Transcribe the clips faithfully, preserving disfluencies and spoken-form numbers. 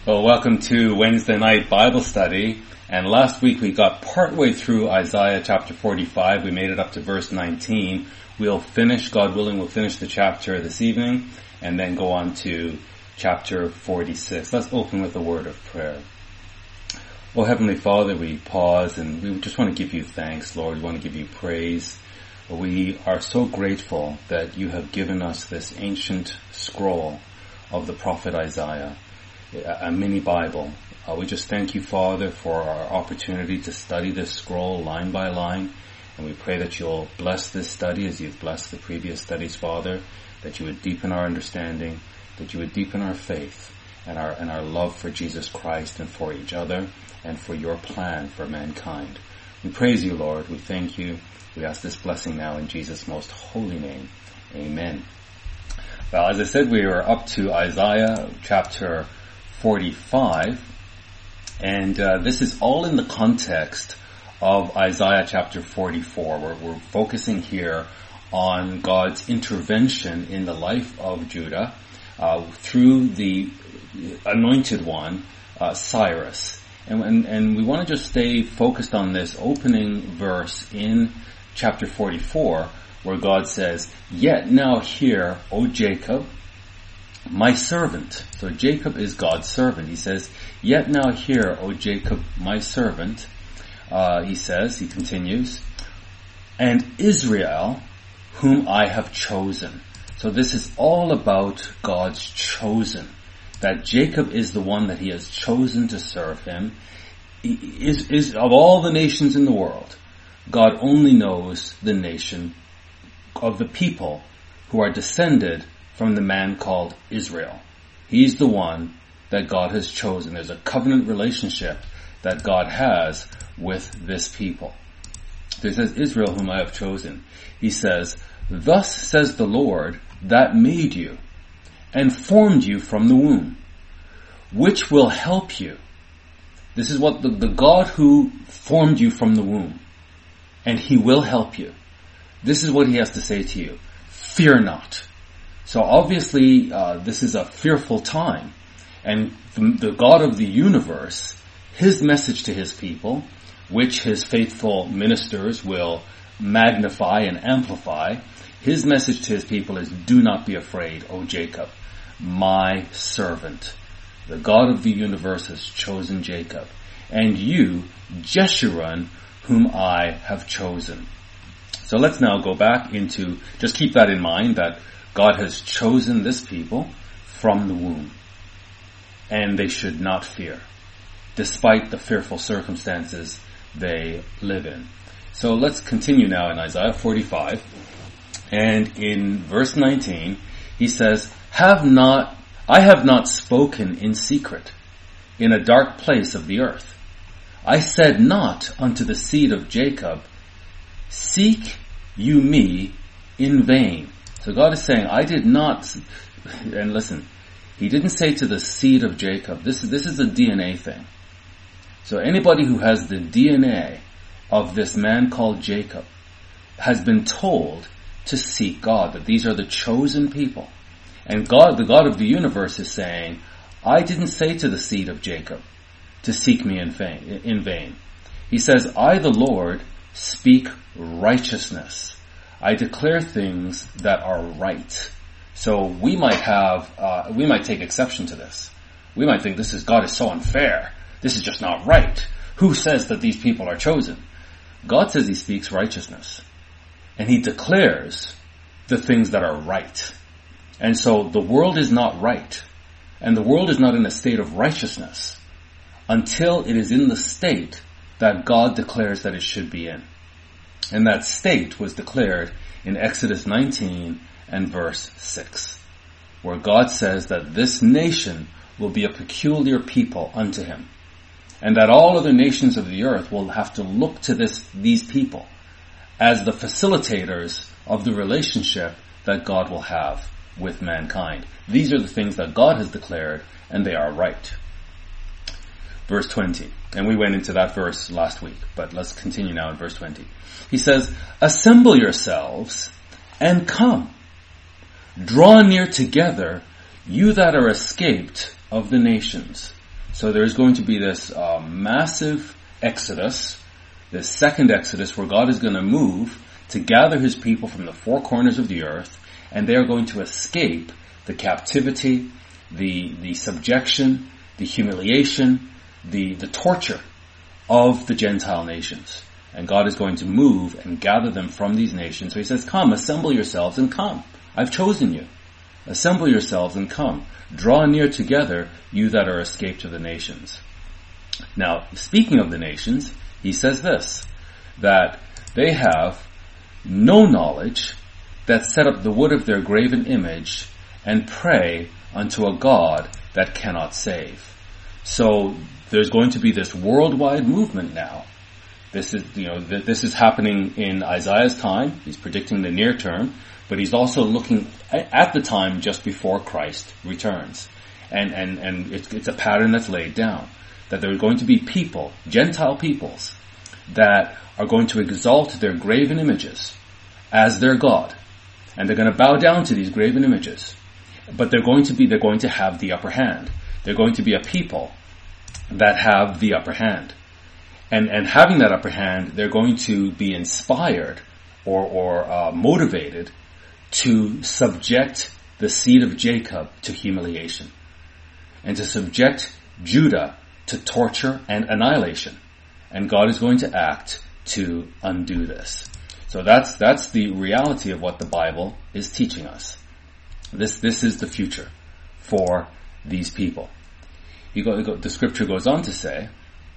Well, welcome to Wednesday night Bible study. And last week we got partway through Isaiah chapter forty-five. We made it up to verse nineteen. We'll finish, God willing, we'll finish the chapter this evening and then go on to chapter forty-six. Let's open with a word of prayer. Oh, Heavenly Father, we pause and we just want to give you thanks, Lord. We want to give you praise. We are so grateful that you have given us this ancient scroll of the prophet Isaiah, a mini Bible. Uh, we just thank you, Father, for our opportunity to study this scroll line by line. And we pray that you'll bless this study as you've blessed the previous studies, Father, that you would deepen our understanding, that you would deepen our faith and our, and our love for Jesus Christ and for each other and for your plan for mankind. We praise you, Lord. We thank you. We ask this blessing now in Jesus' most holy name. Amen. Well, as I said, we are up to Isaiah chapter forty-five, and uh, this is all in the context of Isaiah chapter forty-four. We're, we're focusing here on God's intervention in the life of Judah uh, through the anointed one, uh, Cyrus. And, and, and we want to just stay focused on this opening verse in chapter forty-four, where God says, "Yet now hear, O Jacob, my servant." So Jacob is God's servant. He says, "Yet now hear, O Jacob, my servant." Uh, he says, he continues, "And Israel, whom I have chosen." So this is all about God's chosen. That Jacob is the one that he has chosen to serve him. He is, is of all the nations in the world, God only knows the nation of the people who are descended from the man called Israel. He's the one that God has chosen. There's a covenant relationship that God has with this people. So he says, "Israel whom I have chosen." He says, "Thus says the Lord that made you and formed you from the womb, which will help you." This is what the, the God who formed you from the womb, and he will help you. This is what he has to say to you. Fear not. So obviously, uh, this is a fearful time. And the, the God of the universe, his message to his people, which his faithful ministers will magnify and amplify, his message to his people is, "Do not be afraid, O Jacob, my servant." The God of the universe has chosen Jacob. "And you, Jeshurun, whom I have chosen." So let's now go back into, just keep that in mind, that God has chosen this people from the womb. And they should not fear, despite the fearful circumstances they live in. So let's continue now in Isaiah forty-five. And in verse nineteen, he says, "Have not, I have not spoken in secret, in a dark place of the earth. I said not unto the seed of Jacob, Seek you me in vain." So God is saying, I did not, and listen, he didn't say to the seed of Jacob. This is, this is a D N A thing. So anybody who has the D N A of this man called Jacob has been told to seek God, that these are the chosen people. And God, the God of the universe, is saying, I didn't say to the seed of Jacob to seek me in vain. In vain. He says, "I, the Lord, speak righteousness. I declare things that are right." So we might have, uh, we might take exception to this. We might think this is, God is so unfair. This is just not right. Who says that these people are chosen? God says he speaks righteousness. And he declares the things that are right. And so the world is not right. And the world is not in a state of righteousness until it is in the state that God declares that it should be in. And that state was declared in Exodus nineteen and verse six, where God says that this nation will be a peculiar people unto him, and that all other nations of the earth will have to look to this, these people as the facilitators of the relationship that God will have with mankind. These are the things that God has declared, and they are right. Verse twenty. And we went into that verse last week, but let's continue now in verse twenty. He says, "Assemble yourselves and come. Draw near together, you that are escaped of the nations. So there's going to be this uh, massive exodus, this second exodus where God is going to move to gather his people from the four corners of the earth, and they are going to escape the captivity, the the subjection, the humiliation, the, the torture of the Gentile nations. And God is going to move and gather them from these nations. So he says, come, assemble yourselves and come. I've chosen you. Assemble yourselves and come. Draw near together, you that are escaped of the nations. Now, speaking of the nations, he says this, that they have no knowledge, that set up the wood of their graven image, and pray unto a God that cannot save. So there's going to be this worldwide movement now. This is, you know, th- this is happening in Isaiah's time. He's predicting the near term, but he's also looking at the time just before Christ returns. And, and, and it's, it's a pattern that's laid down. That there are going to be people, Gentile peoples, that are going to exalt their graven images as their God. And they're going to bow down to these graven images. But they're going to be, they're going to have the upper hand. They're going to be a people that have the upper hand. And, and having that upper hand, they're going to be inspired or, or uh, motivated to subject the seed of Jacob to humiliation. And to subject Judah to torture and annihilation. And God is going to act to undo this. So that's, that's the reality of what the Bible is teaching us. This, this is the future for these people. You go, you go, the scripture goes on to say,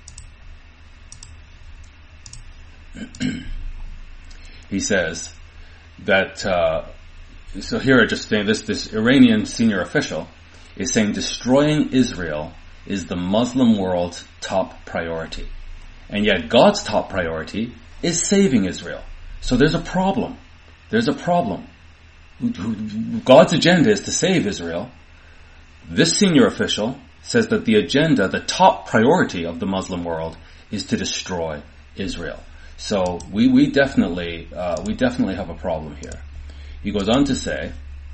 he says that, uh, so here are just saying this, this Iranian senior official is saying destroying Israel is the Muslim world's top priority. And yet God's top priority is saving Israel. So there's a problem. There's a problem. God's agenda is to save Israel. This senior official says that the agenda, the top priority of the Muslim world is to destroy Israel. So we, we definitely, uh, we definitely have a problem here. He goes on to say,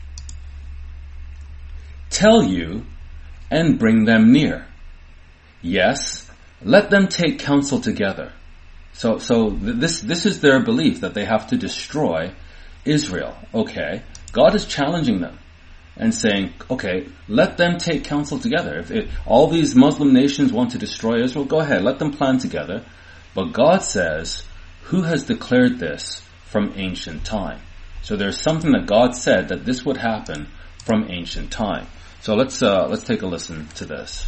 tell you and bring them near. Yes, let them take counsel together. So, so th- this, this is their belief that they have to destroy Israel. Okay. God is challenging them and saying, okay, let them take counsel together. If, if all these Muslim nations want to destroy Israel, go ahead, let them plan together. But God says, who has declared this from ancient time? So there's something that God said that this would happen from ancient time. So let's, uh, let's take a listen to this.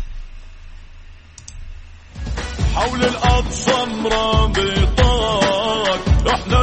حول الأقصى مرابطات احنا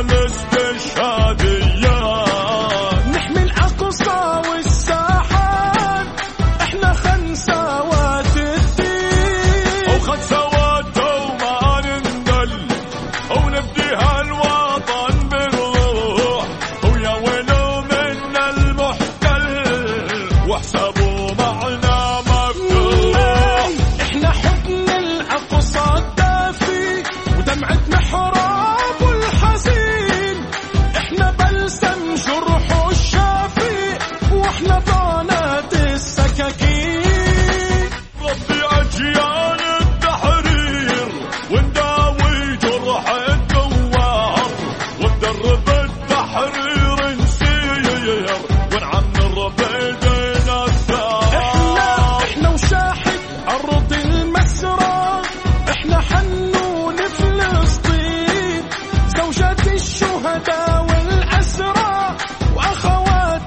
الاستشهاديات نحمي الأقصى والساحات احنا خنسوات الدين او خنسوات وما نندل او نبديها الوطن بالروح ويا ويلو منا المحتل واحسبوا معنا مفتوح احنا حضن الأقصى الدافي ودمعة محراب الحزين احنا بلسم جرح الشافي واحنا ضانات السكاكين ربي أجيال التحرير ونداوي جرح الدوار وندرب التحرير نسير ونعمر بيدنا الثار احنا احنا وشاحد أرض المسرى احنا حنون فلسطين زوجات الشهداء والأسرى وأخوات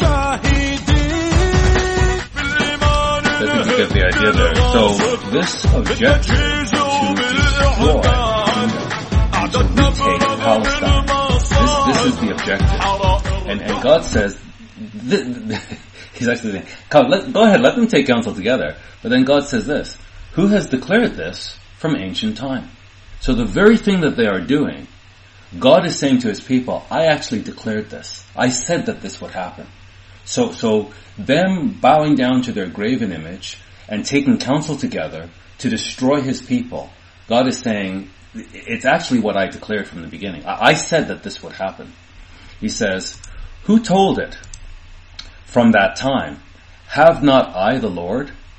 مجاهدين بالإيمان I think you get the idea there. So this objective to destroy and to retake Palestine, this, this is the objective. And, and God says, th- th- he's actually saying, God, let, go ahead, let them take counsel together. But then God says this, who has declared this from ancient time? So the very thing that they are doing, God is saying to his people, I actually declared this. I said that this would happen. So, so them bowing down to their graven image and taking counsel together to destroy his people, God is saying, it's actually what I declared from the beginning. I, I said that this would happen. He says, who told it from that time? Have not I the Lord?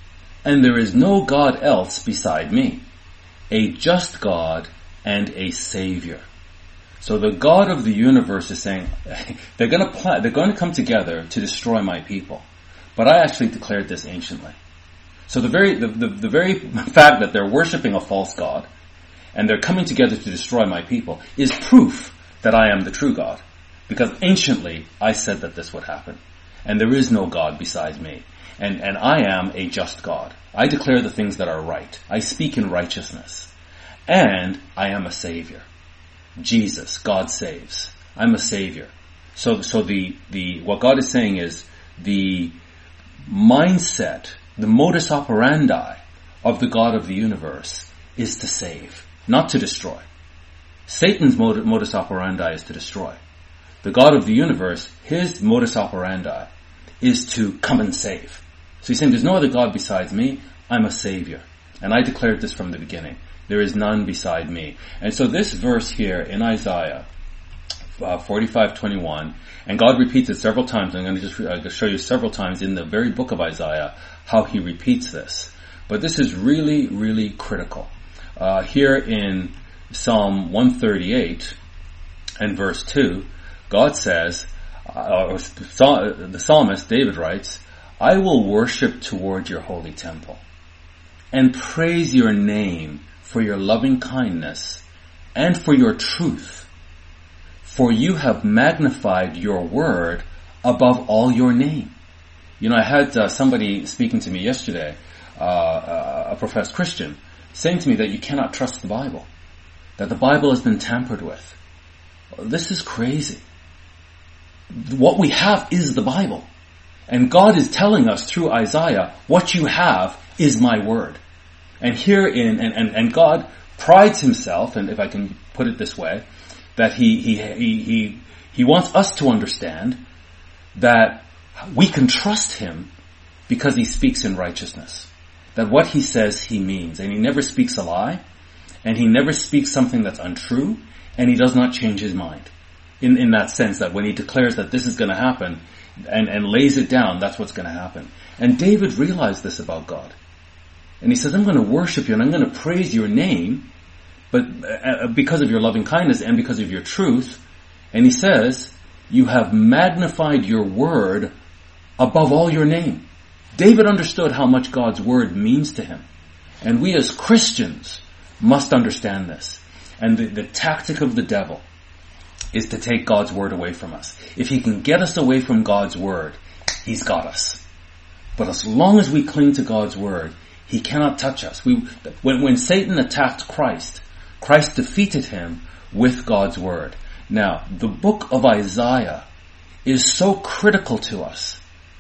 and there is no God else beside me, a just God and a Savior. So the God of the universe is saying, they're going to pl- they're going to come together to destroy my people. But I actually declared this anciently. So the very the, the, the very fact that they're worshiping a false God and they're coming together to destroy my people is proof that I am the true God. Because anciently I said that this would happen. And there is no God besides me. And, and I am a just God. I declare the things that are right. I speak in righteousness. And I am a Savior. Jesus, God saves. I'm a Savior. So, so the, the, what God is saying is the mindset, the modus operandi of the God of the universe is to save, not to destroy. Satan's mod- modus operandi is to destroy. The God of the universe, his modus operandi is to come and save. So he's saying, there's no other God besides me. I'm a Savior. And I declared this from the beginning. There is none beside me. And so this verse here in Isaiah uh, forty-five twenty-one, and God repeats it several times. I'm going to just uh, show you several times in the very book of Isaiah how he repeats this. But this is really, really critical. Uh, here in Psalm one thirty-eight and verse two, God says, uh, or the psalmist David writes, I will worship toward your holy temple and praise your name for your loving kindness and for your truth. For you have magnified your word above all your name. You know, I had uh, somebody speaking to me yesterday, uh, a professed Christian, saying to me that you cannot trust the Bible, that the Bible has been tampered with. This is crazy. What we have is the Bible. And God is telling us through Isaiah, what you have is my word. And here in, and, and, and God prides himself, and if I can put it this way, that he, he, he, he, he wants us to understand that we can trust him because he speaks in righteousness. That what he says he means. And he never speaks a lie, and he never speaks something that's untrue, and he does not change his mind. In, in that sense that when he declares that this is going to happen, and, and lays it down, that's what's going to happen. And David realized this about God. And he says, I'm going to worship you and I'm going to praise your name, but uh, because of your loving kindness and because of your truth. And he says, you have magnified your word above all your name. David understood how much God's word means to him. And we as Christians must understand this. And the, the tactic of the devil is to take God's word away from us. If he can get us away from God's word, he's got us. But as long as we cling to God's word, he cannot touch us. We, when, when Satan attacked Christ, Christ defeated him with God's word. Now, the book of Isaiah is so critical to us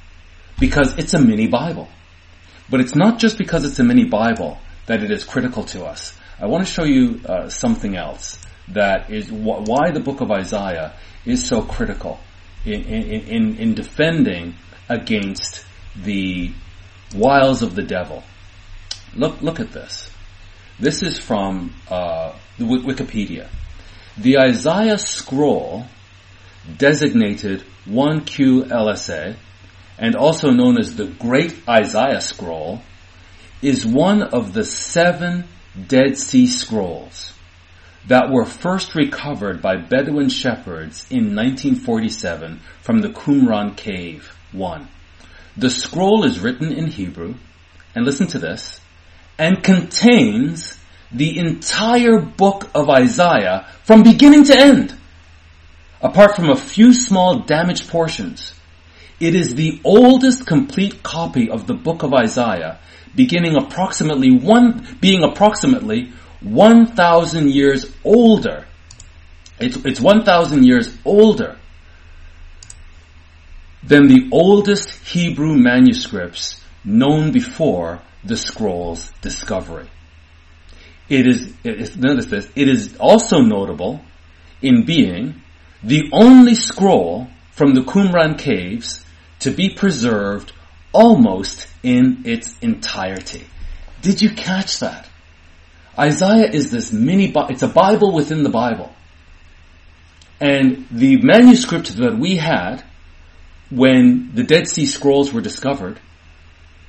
because it's a mini Bible. But it's not just because it's a mini Bible that it is critical to us. I want to show you uh, something else that is wh- why the book of Isaiah is so critical in, in, in, in defending against the wiles of the devil. Look, look at this. This is from uh, the Wikipedia. The Isaiah scroll, designated one Q L S A, and also known as the Great Isaiah Scroll, is one of the seven Dead Sea Scrolls that were first recovered by Bedouin shepherds in nineteen forty-seven from the Qumran Cave one. The scroll is written in Hebrew, and listen to this, and contains the entire book of Isaiah from beginning to end. Apart from a few small damaged portions, it is the oldest complete copy of the book of Isaiah, beginning approximately one, being approximately one thousand years older. It's, it's one thousand years older than the oldest Hebrew manuscripts known before the scroll's discovery. It is, it is, notice this, it is also notable in being the only scroll from the Qumran caves to be preserved almost in its entirety. Did you catch that? Isaiah is this mini, it's a Bible within the Bible. And the manuscript that we had when the Dead Sea Scrolls were discovered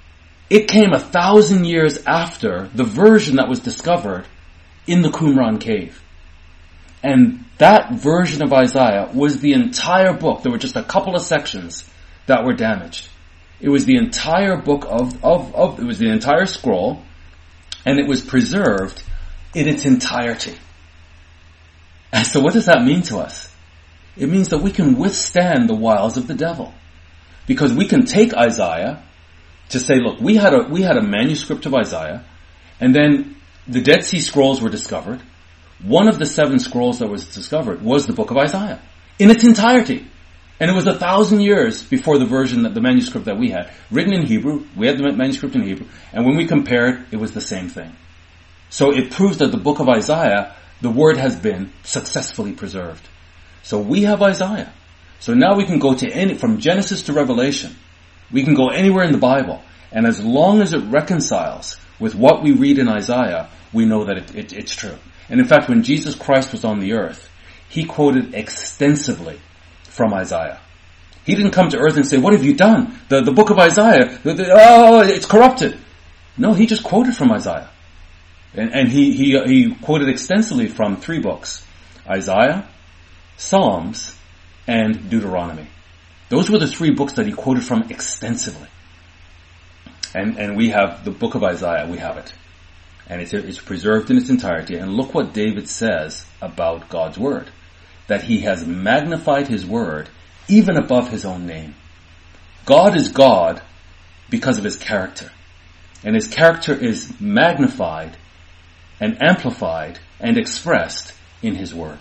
It came a thousand years after the version that was discovered in the Qumran cave. And that version of Isaiah was the entire book. There were just a couple of sections that were damaged. It was the entire book of, of, of it was the entire scroll, and it was preserved in its entirety. And so what does that mean to us? It means that we can withstand the wiles of the devil. Because we can take Isaiah to say, look, we had a, we had a manuscript of Isaiah, and then the Dead Sea Scrolls were discovered. One of the seven scrolls that was discovered was the book of Isaiah in its entirety. And it was a thousand years before the version, that the manuscript that we had, written in Hebrew. We had the manuscript in Hebrew. And when we compared, it was the same thing. So it proves that the book of Isaiah, the word has been successfully preserved. So we have Isaiah. So now we can go to any, from Genesis to Revelation. We can go anywhere in the Bible. And as long as it reconciles with what we read in Isaiah, we know that it, it, it's true. And in fact, when Jesus Christ was on the earth, he quoted extensively from Isaiah. He didn't come to earth and say, what have you done? The, the book of Isaiah, the, the, oh, it's corrupted. No, he just quoted from Isaiah. And, and he, he, he quoted extensively from three books: Isaiah, Psalms, and Deuteronomy. Those were the three books that he quoted from extensively. And, and we have the book of Isaiah, we have it. And it's, it's preserved in its entirety. And look what David says about God's word. That he has magnified his word even above his own name. God is God because of his character. And his character is magnified and amplified and expressed in his word.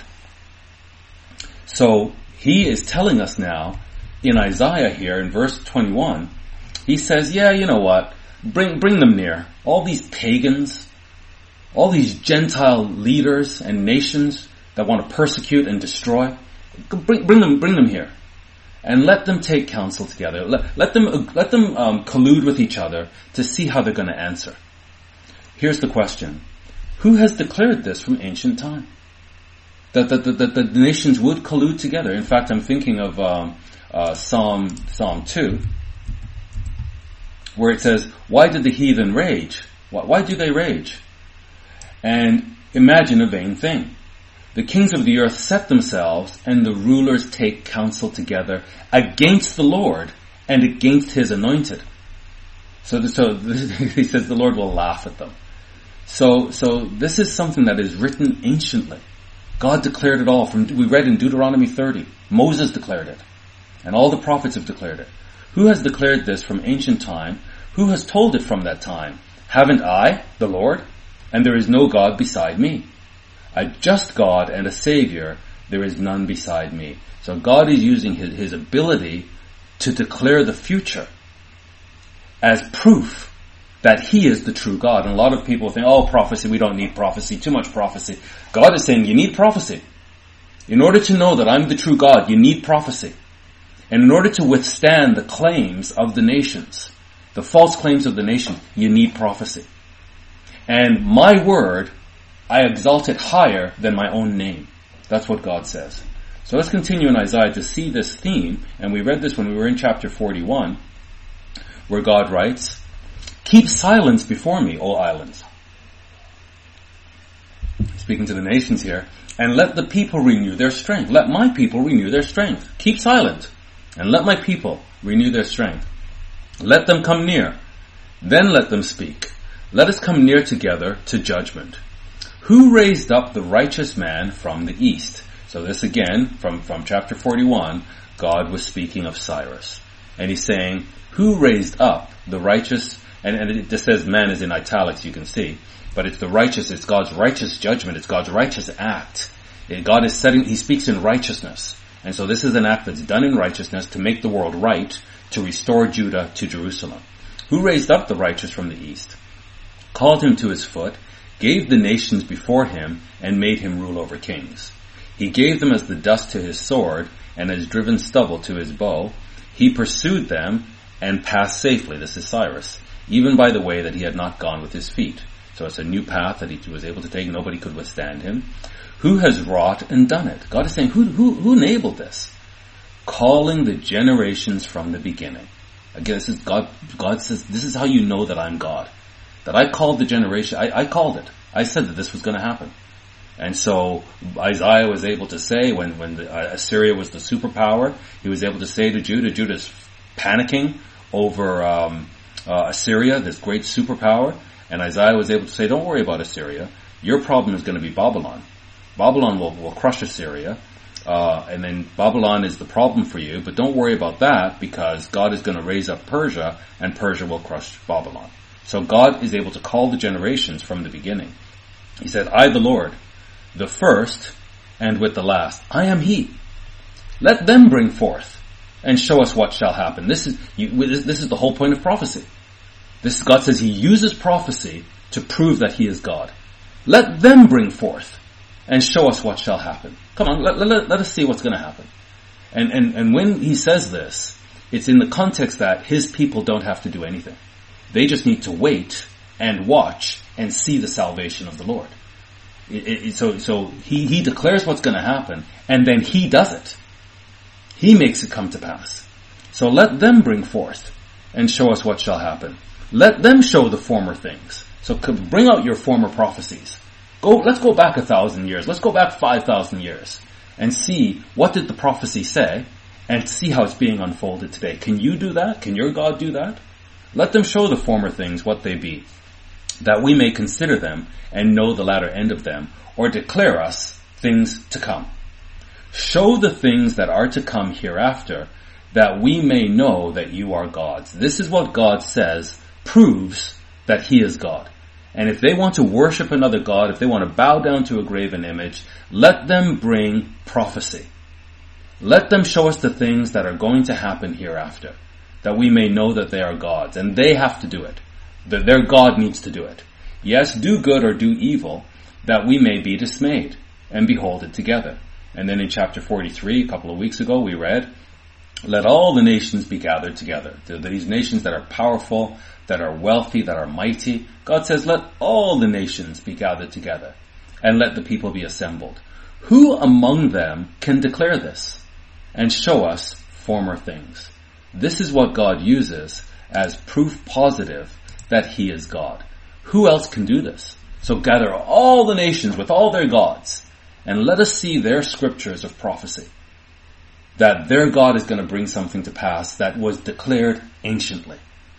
So he is telling us now in Isaiah here in verse twenty-one, he says, yeah, you know what? Bring, bring them near. All these pagans, all these Gentile leaders and nations that want to persecute and destroy, bring, bring them, bring them here, and let them take counsel together. Let, let them, let them um, collude with each other to see how they're going to answer. Here's the question: who has declared this from ancient time? That the, the, the, the nations would collude together. In fact, I'm thinking of um, uh, Psalm Psalm two, where it says, "Why did the heathen rage? Why, why do they rage? And imagine a vain thing. The kings of the earth set themselves, and the rulers take counsel together against the Lord and against his anointed." So, the, so he says the Lord will laugh at them. So, so this is something that is written anciently. God declared it all. From we read in Deuteronomy thirty, Moses declared it, and all the prophets have declared it. Who has declared this from ancient time? Who has told it from that time? Haven't I, the Lord? And there is no God beside me. A just God and a Savior, there is none beside me. So God is using his, his ability to declare the future as proof that he is the true God. And a lot of people think, oh, prophecy, we don't need prophecy, too much prophecy. God is saying you need prophecy. In order to know that I'm the true God, you need prophecy. And in order to withstand the claims of the nations, the false claims of the nation, you need prophecy. And my word, I exalt it higher than my own name. That's what God says. So let's continue in Isaiah to see this theme. And we read this when we were in chapter forty-one, where God writes, "Keep silence before me, O islands." Speaking to the nations here. "And let the people renew their strength." Let my people renew their strength. Keep silent. And let my people renew their strength. Let them come near. Then let them speak. Let us come near together to judgment. Who raised up the righteous man from the east? So this again, from, from chapter forty-one, God was speaking of Cyrus. And he's saying, who raised up the righteous, and, and it just says man is in italics, you can see, but it's the righteous, it's God's righteous judgment, it's God's righteous act. God is setting, he speaks in righteousness. And so this is an act that's done in righteousness to make the world right, to restore Judah to Jerusalem. Who raised up the righteous from the east, called him to his foot, gave the nations before him, and made him rule over kings. He gave them as the dust to his sword, and as driven stubble to his bow. He pursued them, and passed safely, this is Cyrus, even by the way that he had not gone with his feet. So it's a new path that he was able to take, nobody could withstand him. Who has wrought and done it? God is saying, who, who, who enabled this? Calling the generations from the beginning. Again, this is God, God says, this is how you know that I'm God. That I called the generation, I, I called it. I said that this was going to happen. And so Isaiah was able to say, when, when the, uh, Assyria was the superpower, he was able to say to Judah, Judah's panicking over um, uh, Assyria, this great superpower, and Isaiah was able to say, don't worry about Assyria. Your problem is going to be Babylon. Babylon will, will crush Assyria, uh, and then Babylon is the problem for you, but don't worry about that, because God is going to raise up Persia, and Persia will crush Babylon. So God is able to call the generations from the beginning. He said, I, the Lord, the first, and with the last, I am He. Let them bring forth, and show us what shall happen. This is you, this is the whole point of prophecy. This God says He uses prophecy to prove that He is God. Let them bring forth, and show us what shall happen. Come on, let, let, let us see what's going to happen. And, and, and when He says this, it's in the context that His people don't have to do anything. They just need to wait and watch and see the salvation of the Lord. It, it, so, so he, he declares what's going to happen, and then He does it. He makes it come to pass. So let them bring forth and show us what shall happen. Let them show the former things. So bring out your former prophecies. Go, let's go back a thousand years. Let's go back five thousand years and see what did the prophecy say, and see how it's being unfolded today. Can you do that? Can your God do that? Let them show the former things what they be, that we may consider them and know the latter end of them, or declare us things to come. Show the things that are to come hereafter, that we may know that you are gods. This is what God says proves that He is God. And if they want to worship another god, if they want to bow down to a graven image, let them bring prophecy. Let them show us the things that are going to happen hereafter, that we may know that they are gods. And they have to do it. That their God needs to do it. Yes, do good or do evil, that we may be dismayed, and behold it together. And then in chapter forty-three, a couple of weeks ago, we read, let all the nations be gathered together. These nations that are powerful, that are wealthy, that are mighty. God says, let all the nations be gathered together, and let the people be assembled. Who among them can declare this, and show us former things? This is what God uses as proof positive that He is God. Who else can do this? So gather all the nations with all their gods, and let us see their scriptures of prophecy, that their God is going to bring something to pass that was declared anciently.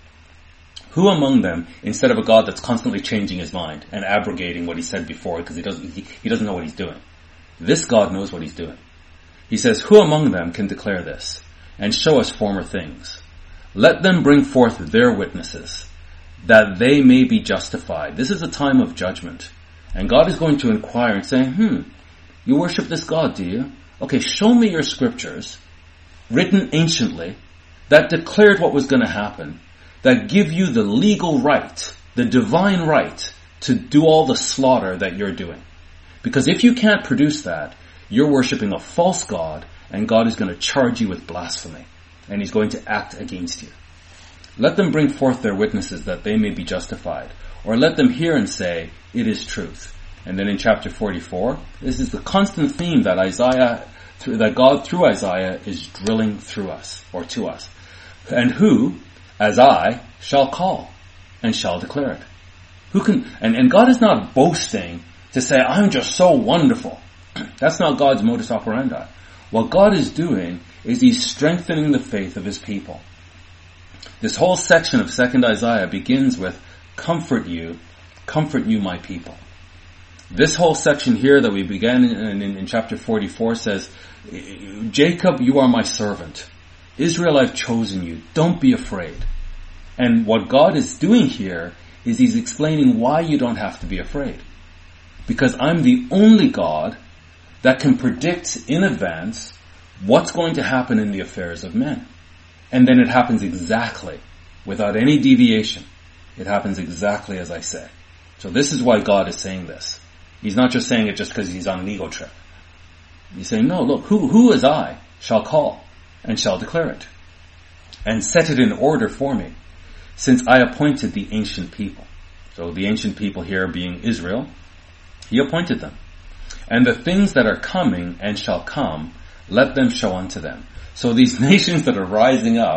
Who among them, instead of a God that's constantly changing His mind and abrogating what He said before because he doesn't, he, he doesn't know what He's doing. This God knows what He's doing. He says, who among them can declare this and show us former things? Let them bring forth their witnesses, that they may be justified. This is a time of judgment. And God is going to inquire and say, hmm, you worship this God, do you? Okay, show me your scriptures, written anciently, that declared what was going to happen, that give you the legal right, the divine right, to do all the slaughter that you're doing. Because if you can't produce that, you're worshiping a false God, and God is going to charge you with blasphemy, and He's going to act against you. Let them bring forth their witnesses, that they may be justified. Or let them hear and say, it is truth. And then in chapter forty-four, this is the constant theme that Isaiah, that God through Isaiah is drilling through us, or to us. And who, as I, shall call, and shall declare it. Who can, and, and God is not boasting to say, I'm just so wonderful. That's not God's modus operandi. What God is doing is He's strengthening the faith of His people. This whole section of Second Isaiah begins with, comfort you, comfort you my people. This whole section here that we began in, in, in chapter forty-four says, Jacob, you are my servant. Israel, I've chosen you. Don't be afraid. And what God is doing here is He's explaining why you don't have to be afraid. Because I'm the only God that can predict in advance what's going to happen in the affairs of men. And then it happens exactly, without any deviation. It happens exactly as I say. So this is why God is saying this. He's not just saying it just because He's on an ego trip. He's saying, no, look, who, who as I shall call and shall declare it, and set it in order for me, since I appointed the ancient people. So the ancient people here being Israel, He appointed them. And the things that are coming and shall come, let them show unto them. So these nations that are rising up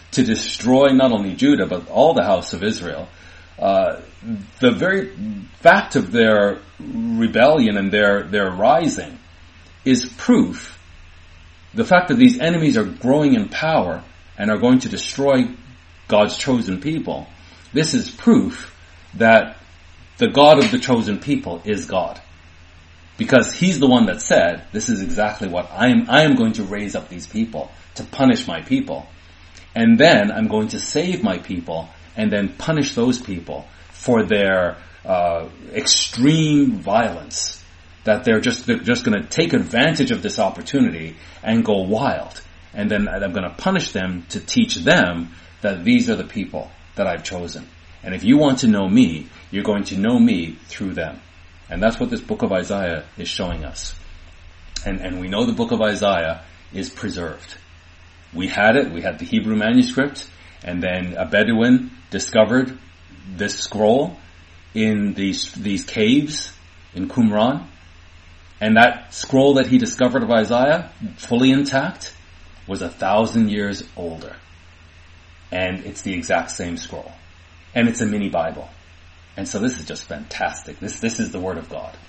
to destroy not only Judah, but all the house of Israel. Uh, the very fact of their rebellion and their, their rising is proof. The fact that these enemies are growing in power and are going to destroy God's chosen people, this is proof that the God of the chosen people is God. Because he's the one that said, this is exactly what I am, I am going to raise up these people to punish my people. And then I'm going to save my people and then punish those people for their uh, extreme violence. That they're just, they're just going to take advantage of this opportunity and go wild. And then I'm going to punish them to teach them that these are the people that I've chosen. And if you want to know me, you're going to know me through them. And that's what this book of Isaiah is showing us. And, and we know the book of Isaiah is preserved. We had it, we had the Hebrew manuscript, and then a Bedouin discovered this scroll in these, these caves in Qumran. And that scroll that he discovered of Isaiah, fully intact, was a thousand years older. And it's the exact same scroll. And it's a mini Bible. And so this is just fantastic. This, this is the Word of God.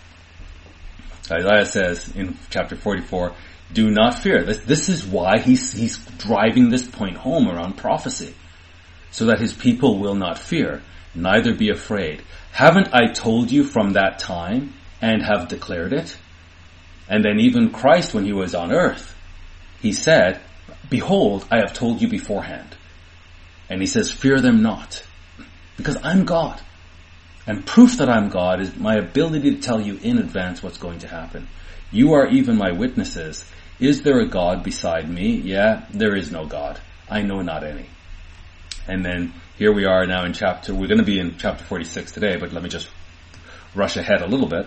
Isaiah says in chapter forty-four, do not fear. This, this is why he's, he's driving this point home around prophecy. So that his people will not fear, neither be afraid. Haven't I told you from that time and have declared it? And then even Christ, when he was on earth, he said, behold, I have told you beforehand. And he says, fear them not, because I'm God. And proof that I'm God is my ability to tell you in advance what's going to happen. You are even my witnesses. Is there a God beside me? Yeah, there is no God. I know not any. And then here we are now in chapter, we're going to be in chapter forty-six today, but let me just rush ahead a little bit.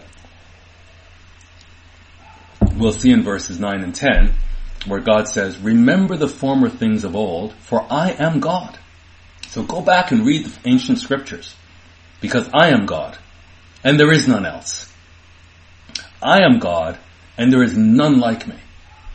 We'll see in verses nine and ten, where God says, remember the former things of old, for I am God. So go back and read the ancient scriptures, because I am God, and there is none else. I am God, and there is none like me.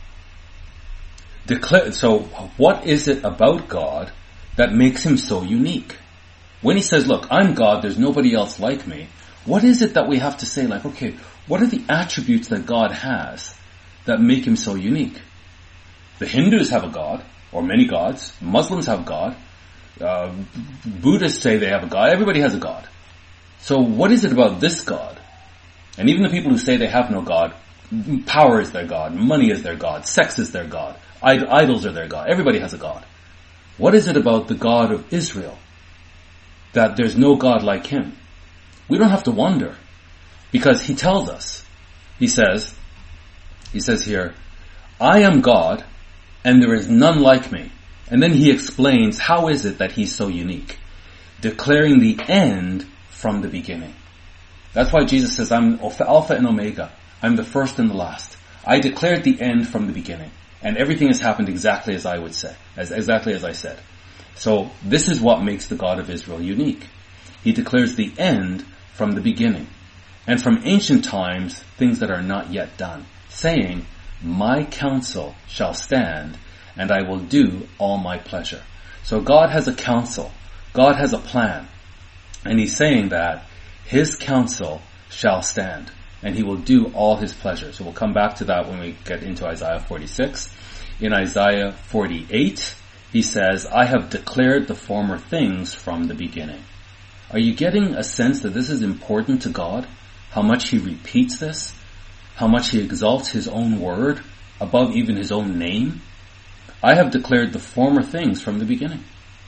Declare, so what is it about God that makes him so unique? When he says, look, I'm God, there's nobody else like me, what is it that we have to say, like, okay, what are the attributes that God has that make him so unique? The Hindus have a God, or many gods. Muslims have God. Uh, Buddhists say they have a God. Everybody has a God. So what is it about this God? And even the people who say they have no God, power is their God, money is their God, sex is their God, Id- idols are their God. Everybody has a God. What is it about the God of Israel that there's no God like him? We don't have to wonder, because he tells us. He says, he says here, I am God, and there is none like me. And then he explains how is it that he's so unique, declaring the end from the beginning. That's why Jesus says, I'm Alpha and Omega. I'm the first and the last. I declared the end from the beginning. And everything has happened exactly as I would say, as exactly as I said. So this is what makes the God of Israel unique. He declares the end from the beginning. And from ancient times, things that are not yet done, saying, my counsel shall stand, and I will do all my pleasure. So God has a counsel. God has a plan. And he's saying that his counsel shall stand, and he will do all his pleasure. So we'll come back to that when we get into Isaiah forty-six. In Isaiah forty-eight, he says, I have declared the former things from the beginning. Are you getting a sense that this is important to God? How much he repeats this? How much he exalts his own word above even his own name? I have declared the former things from the beginning.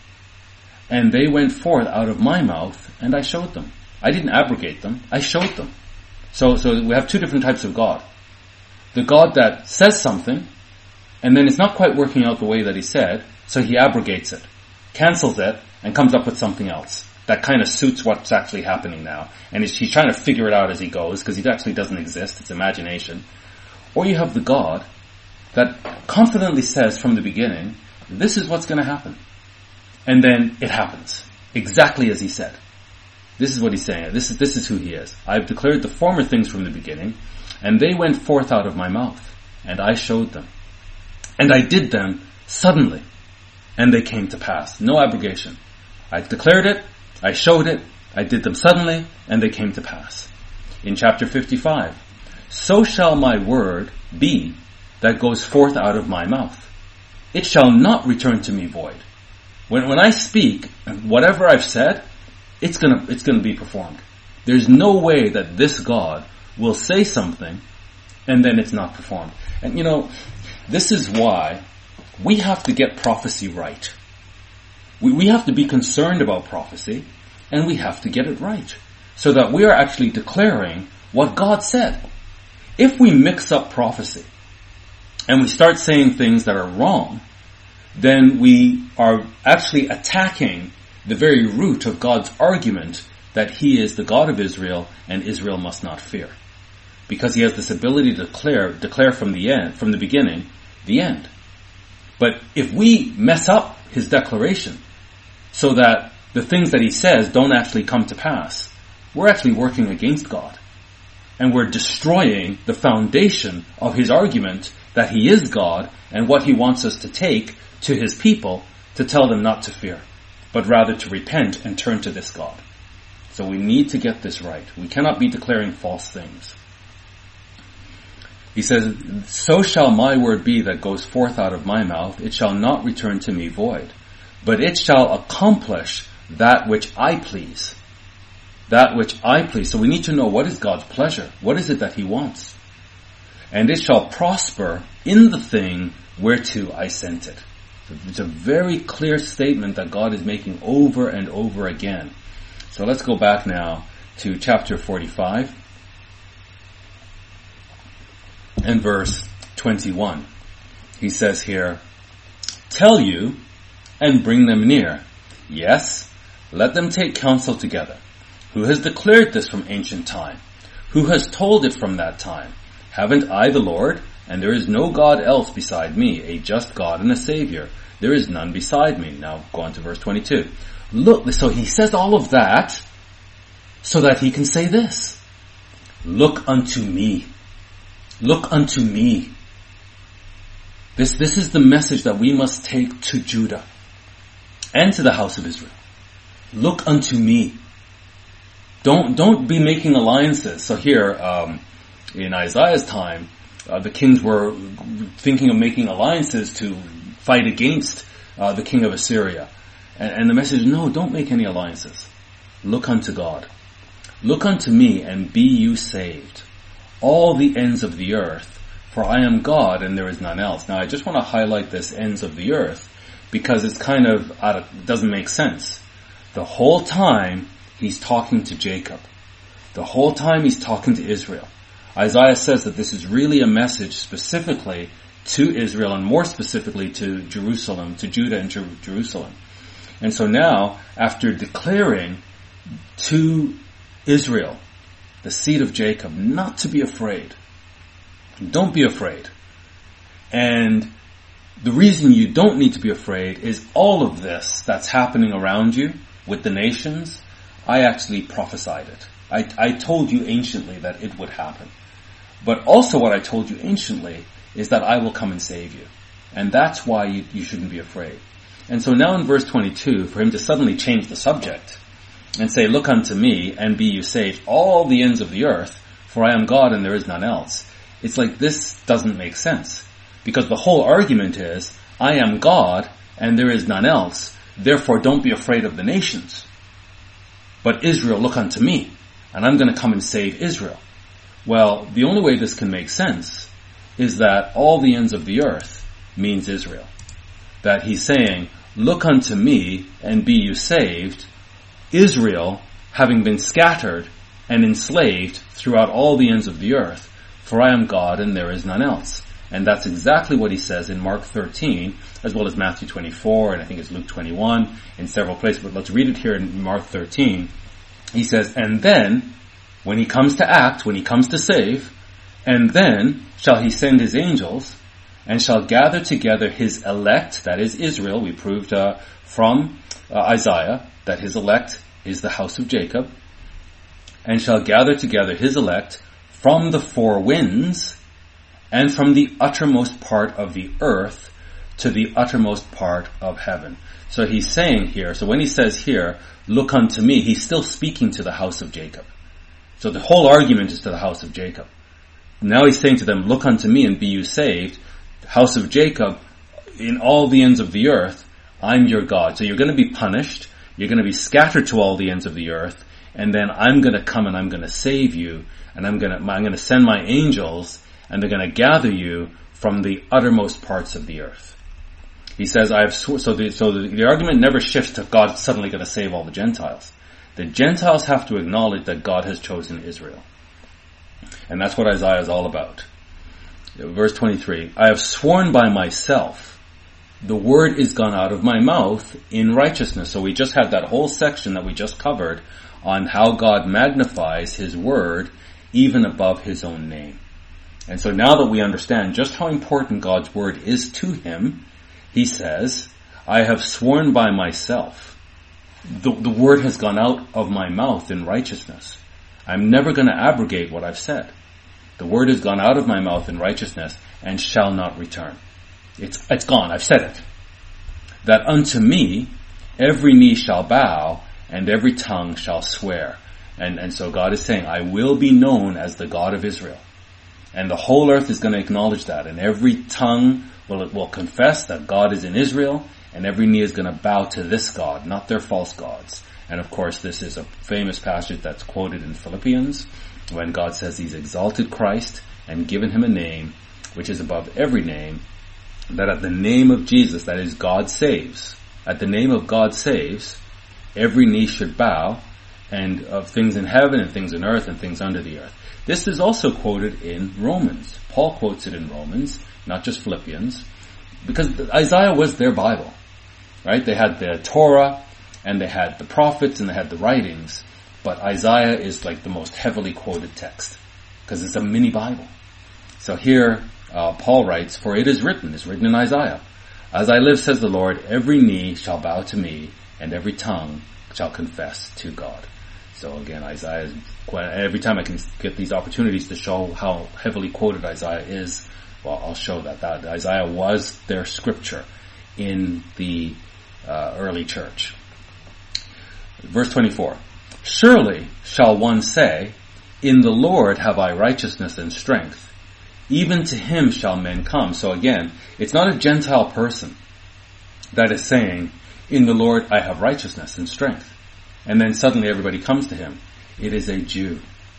And they went forth out of my mouth, and I showed them. I didn't abrogate them, I showed them. So, so we have two different types of God. The God that says something, and then it's not quite working out the way that he said, so he abrogates it, cancels it, and comes up with something else that kind of suits what's actually happening now. And he's, he's trying to figure it out as he goes, because he actually doesn't exist, it's imagination. Or you have the God that confidently says from the beginning, this is what's going to happen. And then it happens, exactly as he said. This is what he's saying. This is, this is who he is. I have declared the former things from the beginning, and they went forth out of my mouth, and I showed them. And I did them suddenly. and they came to pass. No abrogation. I declared it, I showed it, I did them suddenly, and they came to pass. In chapter fifty-five, so shall my word be that goes forth out of my mouth. It shall not return to me void. When, when I speak, whatever I've said, it's gonna, it's gonna be performed. There's no way that this God will say something and then it's not performed. And you know, this is why we have to get prophecy right. We, we have to be concerned about prophecy, and we have to get it right, so that we are actually declaring what God said. If we mix up prophecy, and we start saying things that are wrong, then we are actually attacking the very root of God's argument that He is the God of Israel and Israel must not fear. Because He has this ability to declare, declare from the end, from the beginning, the end. But if we mess up His declaration so that the things that He says don't actually come to pass, we're actually working against God. And we're destroying the foundation of His argument that He is God and what He wants us to take to His people to tell them not to fear, but rather to repent and turn to this God. So we need to get this right. We cannot be declaring false things. He says, so shall my word be that goes forth out of my mouth. It shall not return to me void, but it shall accomplish that which I please. That which I please. So we need to know, what is God's pleasure? What is it that He wants? And it shall prosper in the thing whereto I sent it. So it's a very clear statement that God is making over and over again. So let's go back now to chapter forty-five and verse twenty-one. He says here, tell you and bring them near. Yes, let them take counsel together. Who has declared this from ancient time? Who has told it from that time? Haven't I the Lord? And there is no God else beside me, a just God and a Savior. There is none beside me. Now go on to verse twenty-two. Look, so he says all of that so that he can say this. Look unto me. Look unto me. This, this is the message that we must take to Judah and to the house of Israel. Look unto me. Don't, don't be making alliances. So here, um, in Isaiah's time, uh, the kings were thinking of making alliances to fight against uh, the king of Assyria. And, and the message is, no, don't make any alliances. Look unto God. Look unto me and be you saved, all the ends of the earth, for I am God and there is none else. Now I just want to highlight this ends of the earth because it's kind of, out of, doesn't make sense. The whole time he's talking to Jacob. The whole time he's talking to Israel. Isaiah says that this is really a message specifically to Israel and more specifically to Jerusalem, to Judah and Jer- Jerusalem. And so now, after declaring to Israel, the seed of Jacob, not to be afraid. Don't be afraid. And the reason you don't need to be afraid is all of this that's happening around you with the nations, I actually prophesied it. I, I told you anciently that it would happen. But also what I told you anciently is that I will come and save you. And that's why you, you shouldn't be afraid. And so now in verse twenty-two, for him to suddenly change the subject and say, look unto me and be you saved, all the ends of the earth, for I am God and there is none else. It's like this doesn't make sense. Because the whole argument is, I am God and there is none else. Therefore don't be afraid of the nations. But Israel, look unto me, and I'm going to come and save Israel. Well, the only way this can make sense is that all the ends of the earth means Israel. That he's saying, look unto me and be you saved, Israel having been scattered and enslaved throughout all the ends of the earth, for I am God and there is none else. And that's exactly what he says in Mark thirteen, as well as Matthew twenty-four, and I think it's Luke twenty-one, in several places, but let's read it here in Mark thirteen. He says, and then, when he comes to act, when he comes to save, and then shall he send his angels, and shall gather together his elect, that is Israel. We proved uh, from uh, Isaiah that his elect is the house of Jacob, and shall gather together his elect from the four winds, and from the uttermost part of the earth, to the uttermost part of heaven. So he's saying here, so when he says here, look unto me, he's still speaking to the house of Jacob. So the whole argument is to the house of Jacob. Now he's saying to them, look unto me and be you saved. House of Jacob, in all the ends of the earth, I'm your God. So you're going to be punished. You're going to be scattered to all the ends of the earth. And then I'm going to come and I'm going to save you. And I'm going to, I'm going to send my angels and they're going to gather you from the uttermost parts of the earth. He says, I have sw- so the, so the, the argument never shifts to God suddenly going to save all the Gentiles. The Gentiles have to acknowledge that God has chosen Israel. And that's what Isaiah is all about. Verse twenty-three, I have sworn by myself, the word is gone out of my mouth in righteousness. So we just had that whole section that we just covered on how God magnifies his word even above his own name. And so now that we understand just how important God's word is to him, he says, I have sworn by myself. The, the word has gone out of my mouth in righteousness. I'm never going to abrogate what I've said. The word has gone out of my mouth in righteousness and shall not return. It's, it's gone. I've said it. That unto me every knee shall bow and every tongue shall swear. And, and so God is saying, I will be known as the God of Israel. And the whole earth is going to acknowledge that. And every tongue will, will confess that God is in Israel. And every knee is going to bow to this God, not their false gods. And of course, this is a famous passage that's quoted in Philippians when God says he's exalted Christ and given him a name which is above every name, that at the name of Jesus, that is God saves, at the name of God saves, every knee should bow, and of things in heaven and things in earth and things under the earth. This is also quoted in Romans. Paul quotes it in Romans, not just Philippians, because Isaiah was their Bible, right? They had the Torah, and they had the prophets, and they had the writings, but Isaiah is like the most heavily quoted text, because it's a mini Bible. So here, uh, Paul writes, for it is written, it's written in Isaiah, as I live, says the Lord, every knee shall bow to me, and every tongue shall confess to God. So again, Isaiah, is, every time I can get these opportunities to show how heavily quoted Isaiah is, well, I'll show that. that Isaiah was their scripture in the uh, early church. Verse twenty-four, surely shall one say, in the Lord have I righteousness and strength. Even to him shall men come. So again, it's not a Gentile person that is saying, in the Lord I have righteousness and strength. And then suddenly everybody comes to him. It is a Jew.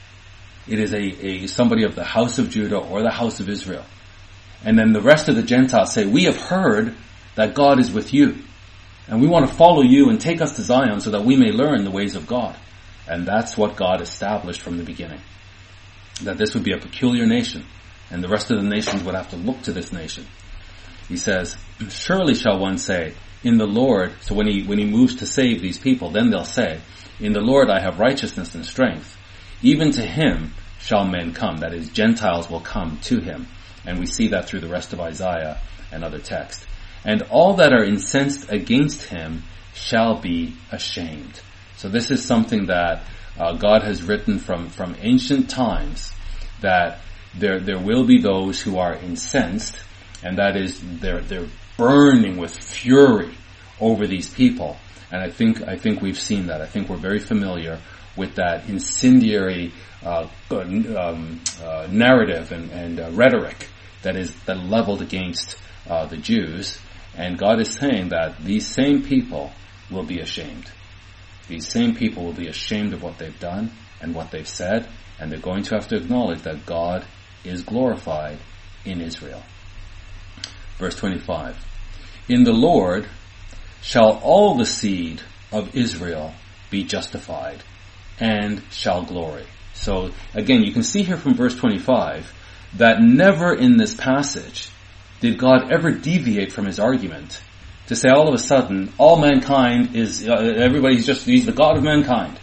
It is a, a somebody of the house of Judah or the house of Israel. And then the rest of the Gentiles say, we have heard that God is with you. And we want to follow you and take us to Zion so that we may learn the ways of God. And that's what God established from the beginning. That this would be a peculiar nation. And the rest of the nations would have to look to this nation. He says, surely shall one say, in the Lord, so when he, when he moves to save these people, then they'll say, in the Lord I have righteousness and strength. Even to him shall men come. That is, Gentiles will come to him. And we see that through the rest of Isaiah and other texts. And all that are incensed against him shall be ashamed. So this is something that uh, God has written from, from ancient times, that there there will be those who are incensed, and that is they're they're burning with fury over these people. And I think I think we've seen that. I think we're very familiar with that incendiary uh, um, uh, narrative and, and uh, rhetoric that is that leveled against uh, the Jews. And God is saying that these same people will be ashamed. These same people will be ashamed of what they've done and what they've said, and they're going to have to acknowledge that God is glorified in Israel. Verse twenty-five, in the Lord shall all the seed of Israel be justified and shall glory. So again, you can see here from verse twenty-five that never in this passage did God ever deviate from his argument to say all of a sudden all mankind is, uh, everybody's just, he's the God of mankind.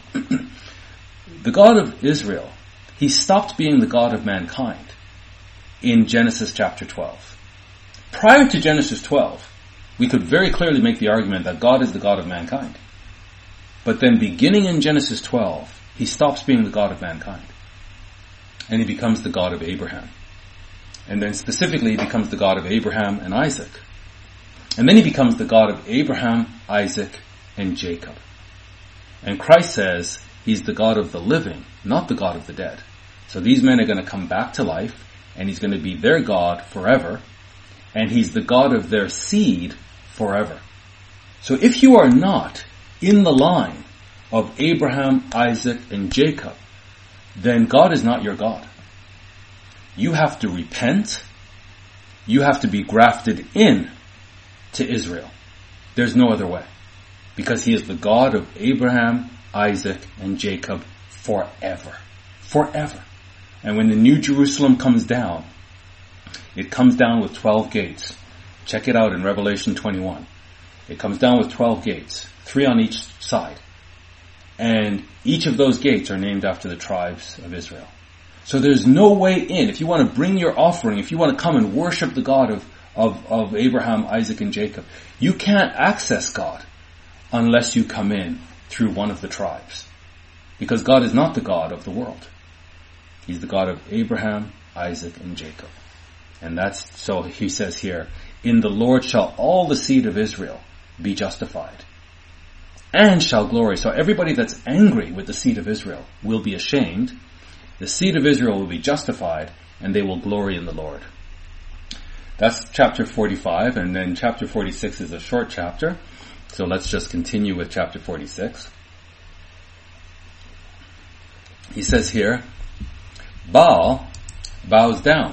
The God of Israel, he stopped being the God of mankind in Genesis chapter twelve. Prior to Genesis twelve, we could very clearly make the argument that God is the God of mankind. But then beginning in Genesis twelve, he stops being the God of mankind. And he becomes the God of Abraham. And then specifically he becomes the God of Abraham and Isaac. And then he becomes the God of Abraham, Isaac, and Jacob. And Christ says he's the God of the living, not the God of the dead. So these men are going to come back to life, and he's going to be their God forever, and he's the God of their seed forever. So if you are not in the line of Abraham, Isaac, and Jacob, then God is not your God. You have to repent. You have to be grafted in to Israel. There's no other way. Because he is the God of Abraham, Isaac, and Jacob forever. Forever. And when the New Jerusalem comes down, it comes down with twelve gates. Check it out in Revelation twenty-one. It comes down with twelve gates, three on each side. And each of those gates are named after the tribes of Israel. So there's no way in. If you want to bring your offering, if you want to come and worship the God of, of, of Abraham, Isaac, and Jacob, you can't access God unless you come in through one of the tribes. Because God is not the God of the world. He's the God of Abraham, Isaac, and Jacob. And that's, so he says here, in the Lord shall all the seed of Israel be justified, and shall glory. So everybody that's angry with the seed of Israel will be ashamed. The seed of Israel will be justified, and they will glory in the Lord. That's chapter forty-five, and then chapter forty-six is a short chapter. So let's just continue with chapter forty-six. He says here, Baal bows down.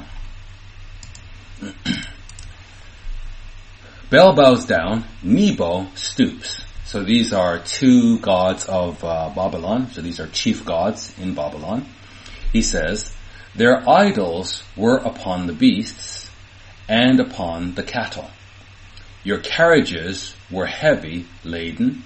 Baal bows down, Nebo stoops. So these are two gods of uh, Babylon. So these are chief gods in Babylon. He says, their idols were upon the beasts and upon the cattle. Your carriages were heavy laden,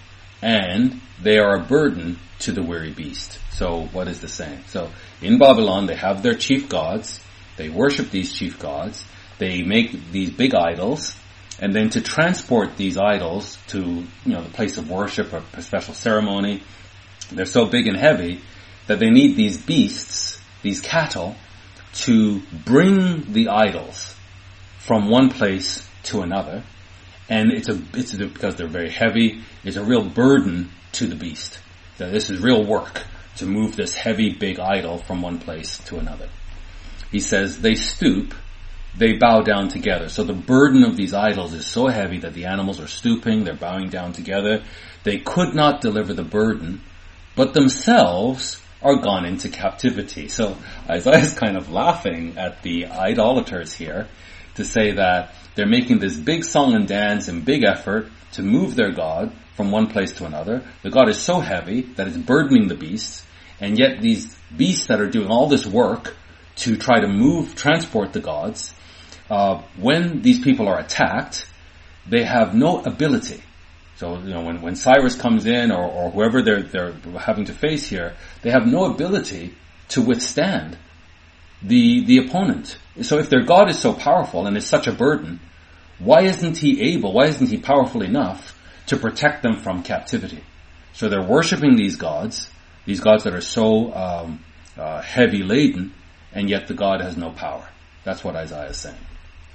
and they are a burden to the weary beast. So what is this saying? So in Babylon, they have their chief gods. They worship these chief gods. They make these big idols. And then to transport these idols to, you know, the place of worship or a special ceremony, they're so big and heavy that they need these beasts, these cattle, to bring the idols from one place to another. And it's a, it's a, because they're very heavy, it's a real burden to the beast. So this is real work to move this heavy, big idol from one place to another. He says, they stoop, they bow down together. So the burden of these idols is so heavy that the animals are stooping, they're bowing down together. They could not deliver the burden, but themselves are gone into captivity. So Isaiah is kind of laughing at the idolaters here to say that they're making this big song and dance and big effort to move their God from one place to another. The God is so heavy that it's burdening the beasts, and yet these beasts that are doing all this work to try to move, transport the gods, Uh, when these people are attacked, they have no ability. So, you know, when, when Cyrus comes in or, or whoever they're, they're having to face here, they have no ability to withstand the, the opponent. So if their God is so powerful and is such a burden, why isn't he able, why isn't he powerful enough to protect them from captivity? So they're worshiping these gods, these gods that are so, um, uh, heavy laden, and yet the God has no power. That's what Isaiah is saying.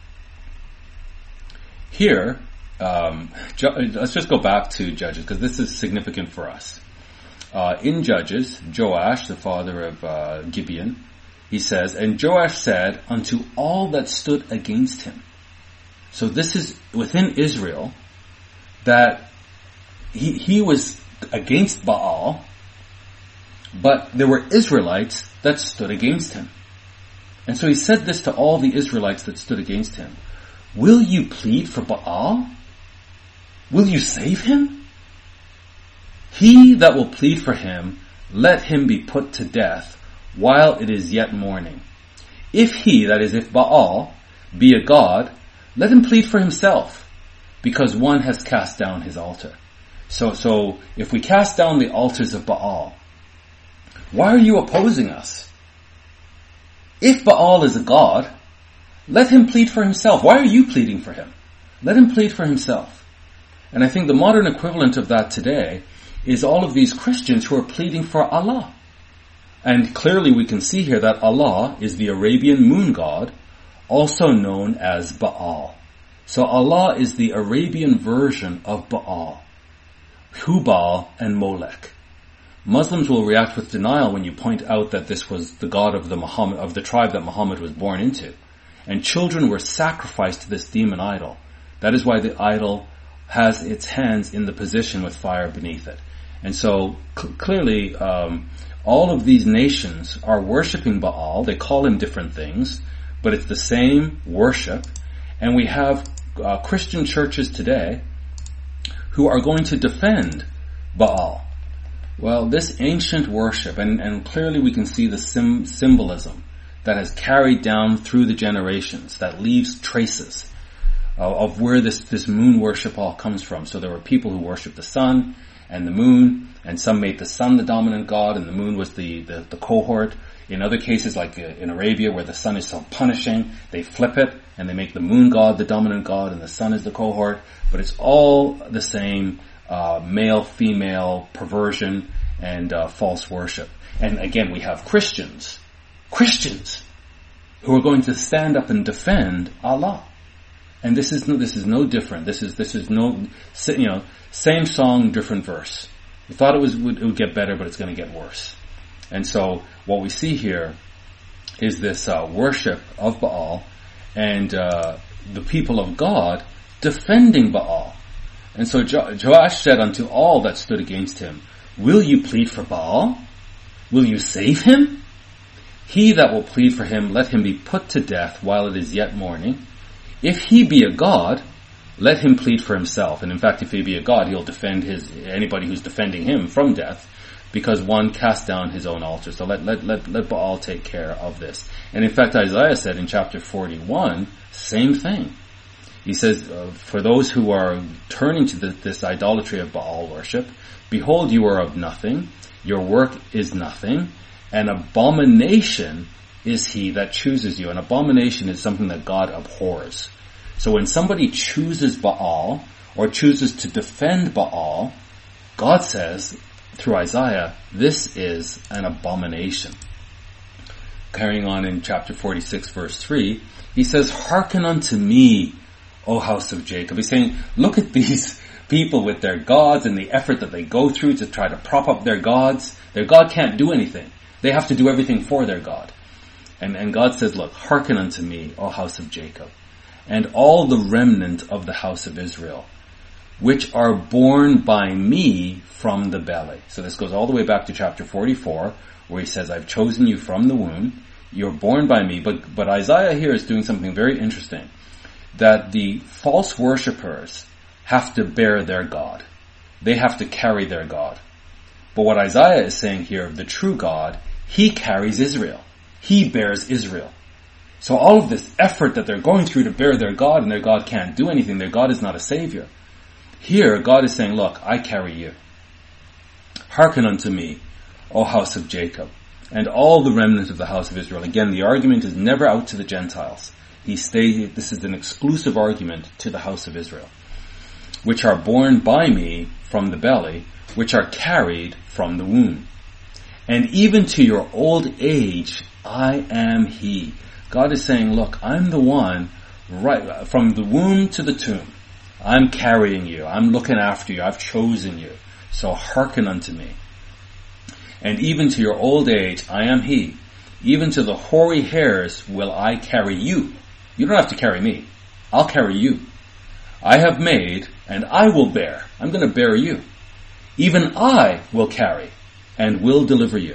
Here, um, let's just go back to Judges, because this is significant for us. Uh, in Judges, Joash, the father of uh, Gibeon, he says, and Joash said unto all that stood against him. So this is within Israel, that he, he was against Baal, but there were Israelites that stood against him. And so he said this to all the Israelites that stood against him. Will you plead for Baal? Will you save him? He that will plead for him, let him be put to death while it is yet morning. If he, that is, if Baal, be a god, let him plead for himself, because one has cast down his altar. So, so if we cast down the altars of Baal, why are you opposing us? If Baal is a god, let him plead for himself. Why are you pleading for him? Let him plead for himself. And I think the modern equivalent of that today is all of these Christians who are pleading for Allah. And clearly we can see here that Allah is the Arabian moon god, also known as Baal. So Allah is the Arabian version of Baal, Hubal and Molech. Muslims will react with denial when you point out that this was the god of the Muhammad, of the tribe that Muhammad was born into. And children were sacrificed to this demon idol. That is why the idol has its hands in the position with fire beneath it. And so cl- clearly, um, all of these nations are worshiping Baal. They call him different things, but it's the same worship. And we have uh, Christian churches today who are going to defend Baal. Well, this ancient worship, and, and clearly we can see the sim- symbolism that has carried down through the generations, that leaves traces uh, of where this, this moon worship all comes from. So there were people who worshiped the sun and the moon, and some made the sun the dominant god and the moon was the, the, the cohort. In other cases, like in Arabia, where the sun is so punishing, they flip it and they make the moon god the dominant god and the sun is the cohort. But it's all the same uh, male-female perversion and uh, false worship. And again, we have Christians, Christians, who are going to stand up and defend Allah. And this is no, this is no different. This is this is no, you know, same song, different verse. We thought it was it would get better, but it's going to get worse. And so what we see here is this uh, worship of Baal and uh, the people of God defending Baal. And so jo- Joash said unto all that stood against him, will you plead for Baal? Will you save him? He that will plead for him, let him be put to death while it is yet morning. If he be a god, let him plead for himself. And in fact, if he be a god, he'll defend his anybody who's defending him from death, because one cast down his own altar. So let, let, let, let Baal take care of this. And in fact, Isaiah said in chapter forty-one, same thing. He says, uh, for those who are turning to the, this idolatry of Baal worship, behold, you are of nothing, your work is nothing, an abomination is he that chooses you. An abomination is something that God abhors. So when somebody chooses Baal, or chooses to defend Baal, God says, through Isaiah, this is an abomination. Carrying on in chapter forty-six, verse three, he says, hearken unto me, O house of Jacob. He's saying, look at these people with their gods and the effort that they go through to try to prop up their gods. Their God can't do anything. They have to do everything for their God. And, and God says, look, hearken unto me, O house of Jacob, and all the remnant of the house of Israel, which are born by me from the belly. So this goes all the way back to chapter forty-four, where he says, I've chosen you from the womb. You're born by me. But, but Isaiah here is doing something very interesting, that the false worshippers have to bear their God. They have to carry their God. But what Isaiah is saying here, the true God, he carries Israel. He bears Israel. So all of this effort that they're going through to bear their God, and their God can't do anything, their God is not a savior. Here, God is saying, look, I carry you. Hearken unto me, O house of Jacob, and all the remnant of the house of Israel. Again, the argument is never out to the Gentiles. He stated this is an exclusive argument to the house of Israel, which are born by me from the belly, which are carried from the womb. And even to your old age, I am he. God is saying, look, I'm the one right from the womb to the tomb. I'm carrying you. I'm looking after you. I've chosen you. So hearken unto me. And even to your old age, I am he. Even to the hoary hairs will I carry you. You don't have to carry me. I'll carry you. I have made, and I will bear. I'm going to bear you. Even I will carry, and will deliver you.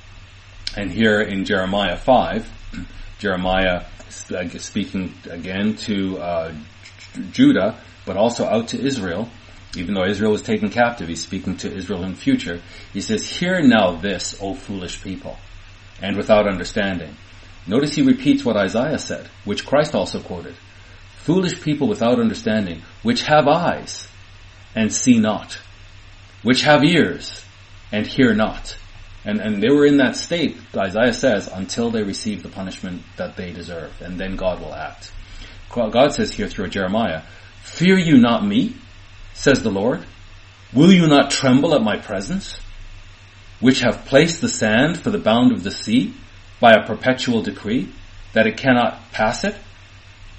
And here in Jeremiah five, Jeremiah speaking again to uh, Judah, but also out to Israel. Even though Israel was taken captive, he's speaking to Israel in future. He says, hear now this, O foolish people, and without understanding. Notice he repeats what Isaiah said, which Christ also quoted. Foolish people without understanding, which have eyes and see not, which have ears and hear not. And, and they were in that state, Isaiah says, until they receive the punishment that they deserve, and then God will act. God says here through Jeremiah, fear you not me, says the Lord. Will you not tremble at my presence, which have placed the sand for the bound of the sea by a perpetual decree, that it cannot pass it?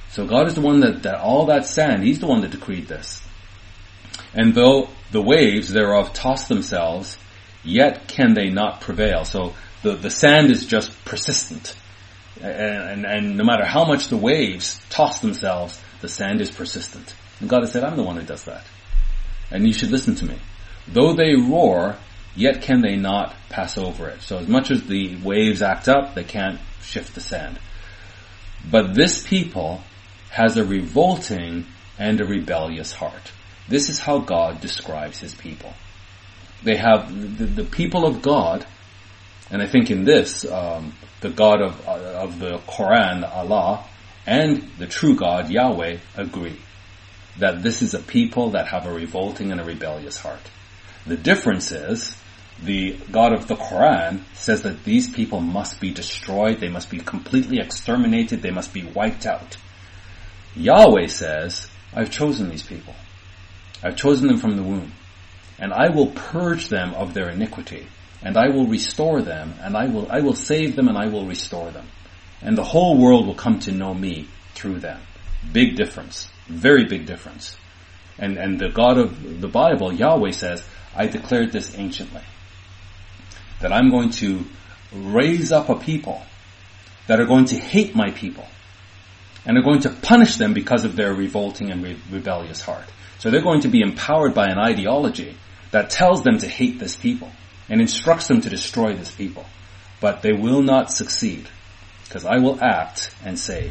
So God is the one that, that all that sand, He's the one that decreed this. And though the waves thereof toss themselves, yet can they not prevail. So the, the sand is just persistent. And, and, and no matter how much the waves toss themselves, the sand is persistent. And God has said, I'm the one who does that. And you should listen to me. Though they roar, yet can they not pass over it. So as much as the waves act up, they can't shift the sand. But this people has a revolting and a rebellious heart. This is how God describes His people. They have, the, the people of God, and I think in this, um, the God of, uh, of the Quran, Allah, and the true God, Yahweh, agree that this is a people that have a revolting and a rebellious heart. The difference is, the God of the Quran says that these people must be destroyed, they must be completely exterminated, they must be wiped out. Yahweh says, I've chosen these people. I've chosen them from the womb. And I will purge them of their iniquity. And I will restore them. And I will, I will save them and I will restore them. And the whole world will come to know me through them. Big difference. Very big difference. And, and the God of the Bible, Yahweh says, I declared this anciently. That I'm going to raise up a people that are going to hate my people. And are going to punish them because of their revolting and re- rebellious heart. So they're going to be empowered by an ideology that tells them to hate this people and instructs them to destroy this people. But they will not succeed, because I will act and save.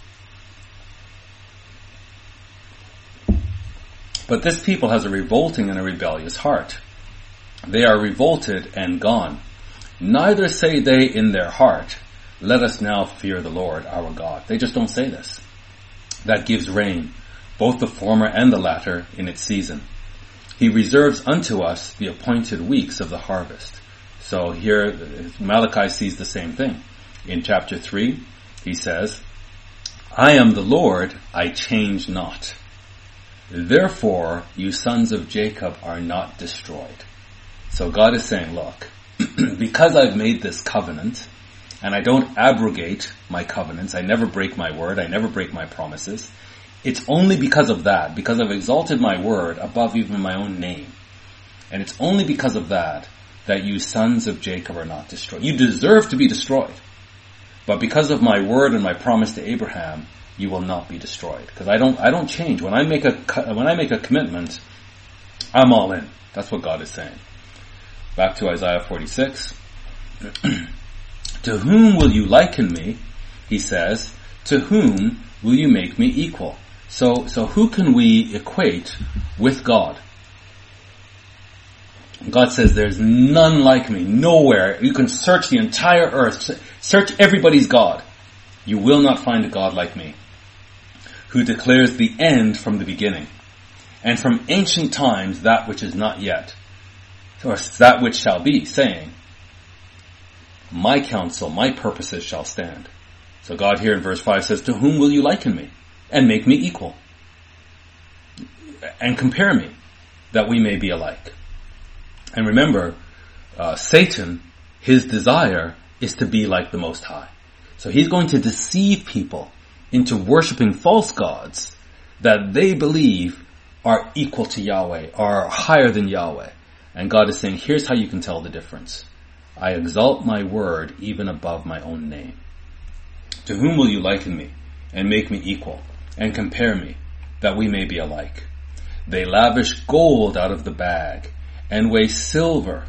But this people has a revolting and a rebellious heart. They are revolted and gone. Neither say they in their heart, let us now fear the Lord our God. They just don't say this. That gives rain, both the former and the latter, in its season. He reserves unto us the appointed weeks of the harvest. So here, Malachi sees the same thing. In chapter three, he says, I am the Lord, I change not. Therefore, you sons of Jacob are not destroyed. So God is saying, look, because I've made this covenant, and I don't abrogate my covenants, I never break my word, I never break my promises, it's only because of that, because I've exalted my word above even my own name. And it's only because of that, that you sons of Jacob are not destroyed. You deserve to be destroyed. But because of my word and my promise to Abraham, you will not be destroyed. Because I don't, I don't change. When I make a, when I make a commitment, I'm all in. That's what God is saying. Back to Isaiah forty-six. To whom will you liken me? He says. To whom will you make me equal? So, so who can we equate with God? God says there's none like me, nowhere. You can search the entire earth, search everybody's God. You will not find a God like me, who declares the end from the beginning, and from ancient times that which is not yet, or that which shall be, saying, my counsel, my purposes shall stand. So God here in verse five says, to whom will you liken me, and make me equal, and compare me, that we may be alike? And remember, uh, Satan, his desire is to be like the Most High. So he's going to deceive people into worshiping false gods that they believe are equal to Yahweh, are higher than Yahweh. And God is saying, here's how you can tell the difference. I exalt my word even above my own name. To whom will you liken me, and make me equal, and compare me, that we may be alike? They lavish gold out of the bag, and weigh silver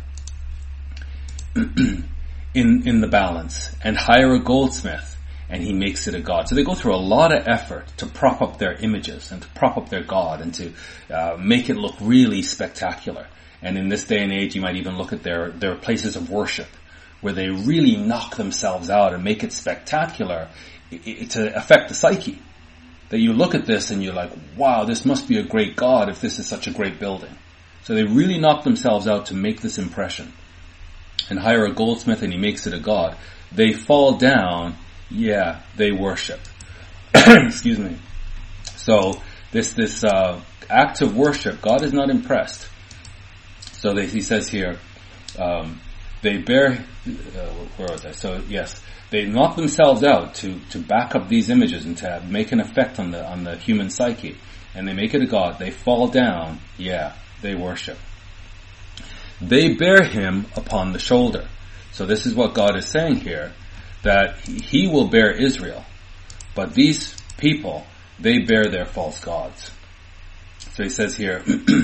in in the balance, and hire a goldsmith, and he makes it a god. So they go through a lot of effort to prop up their images, and to prop up their god, and to uh, make it look really spectacular. And in this day and age, you might even look at their, their places of worship, where they really knock themselves out and make it spectacular to affect the psyche. That you look at this and you're like, wow, this must be a great God if this is such a great building. So they really knock themselves out to make this impression. And hire a goldsmith and he makes it a god. They fall down, yeah, they worship. Excuse me. So this this uh, act of worship, God is not impressed. So they, he says here, um, They bear, uh, where was I? So yes, they knock themselves out to, to back up these images and to make an effect on the, on the human psyche. And they make it a god. They fall down. Yeah, they worship. They bear him upon the shoulder. So this is what God is saying here, that he will bear Israel. But these people, they bear their false gods. So he says here,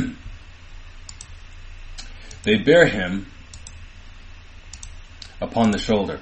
they bear him upon the shoulder.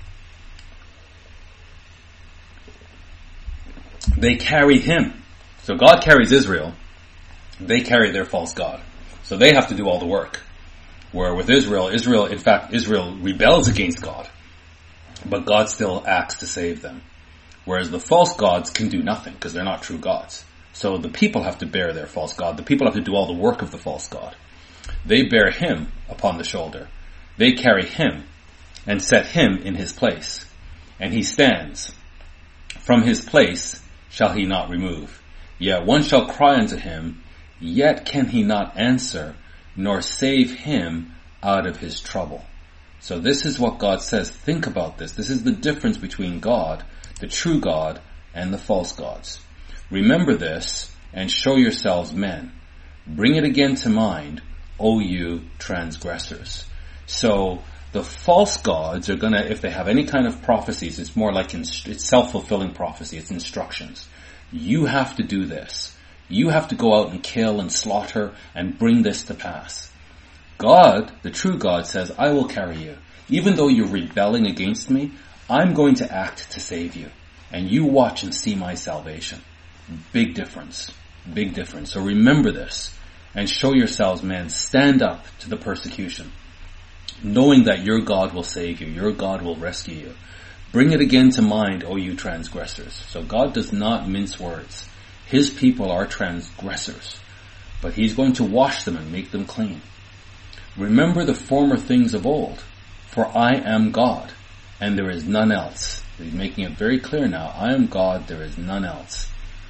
They carry him. So God carries Israel. They carry their false god. So they have to do all the work. Where with Israel, Israel, in fact, Israel rebels against God. But God still acts to save them. Whereas the false gods can do nothing because they're not true gods. So the people have to bear their false god. The people have to do all the work of the false god. They bear him upon the shoulder. They carry him and set him in his place. And he stands. From his place shall he not remove. Yet one shall cry unto him, yet can he not answer, nor save him out of his trouble. So this is what God says. Think about this. This is the difference between God, the true God, and the false gods. Remember this, and show yourselves men. Bring it again to mind, O you transgressors. So the false gods are going to, if they have any kind of prophecies, it's more like inst- it's self-fulfilling prophecy. It's instructions. You have to do this. You have to go out and kill and slaughter and bring this to pass. God, the true God, says, I will carry you. Even though you're rebelling against me, I'm going to act to save you. And you watch and see my salvation. Big difference. Big difference. So remember this and show yourselves, men, stand up to the persecution, knowing that your God will save you. Your God will rescue you. Bring it again to mind, O you transgressors. So God does not mince words. His people are transgressors, but he's going to wash them and make them clean. Remember the former things of old, for I am God, and there is none else. He's making it very clear now. I am God, there is none else.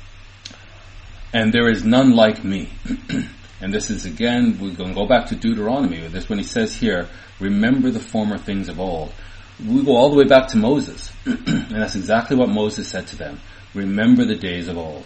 And there is none like me. And this is again, we're going to go back to Deuteronomy with this when he says here, remember the former things of old. We go all the way back to Moses. And that's exactly what Moses said to them. Remember the days of old.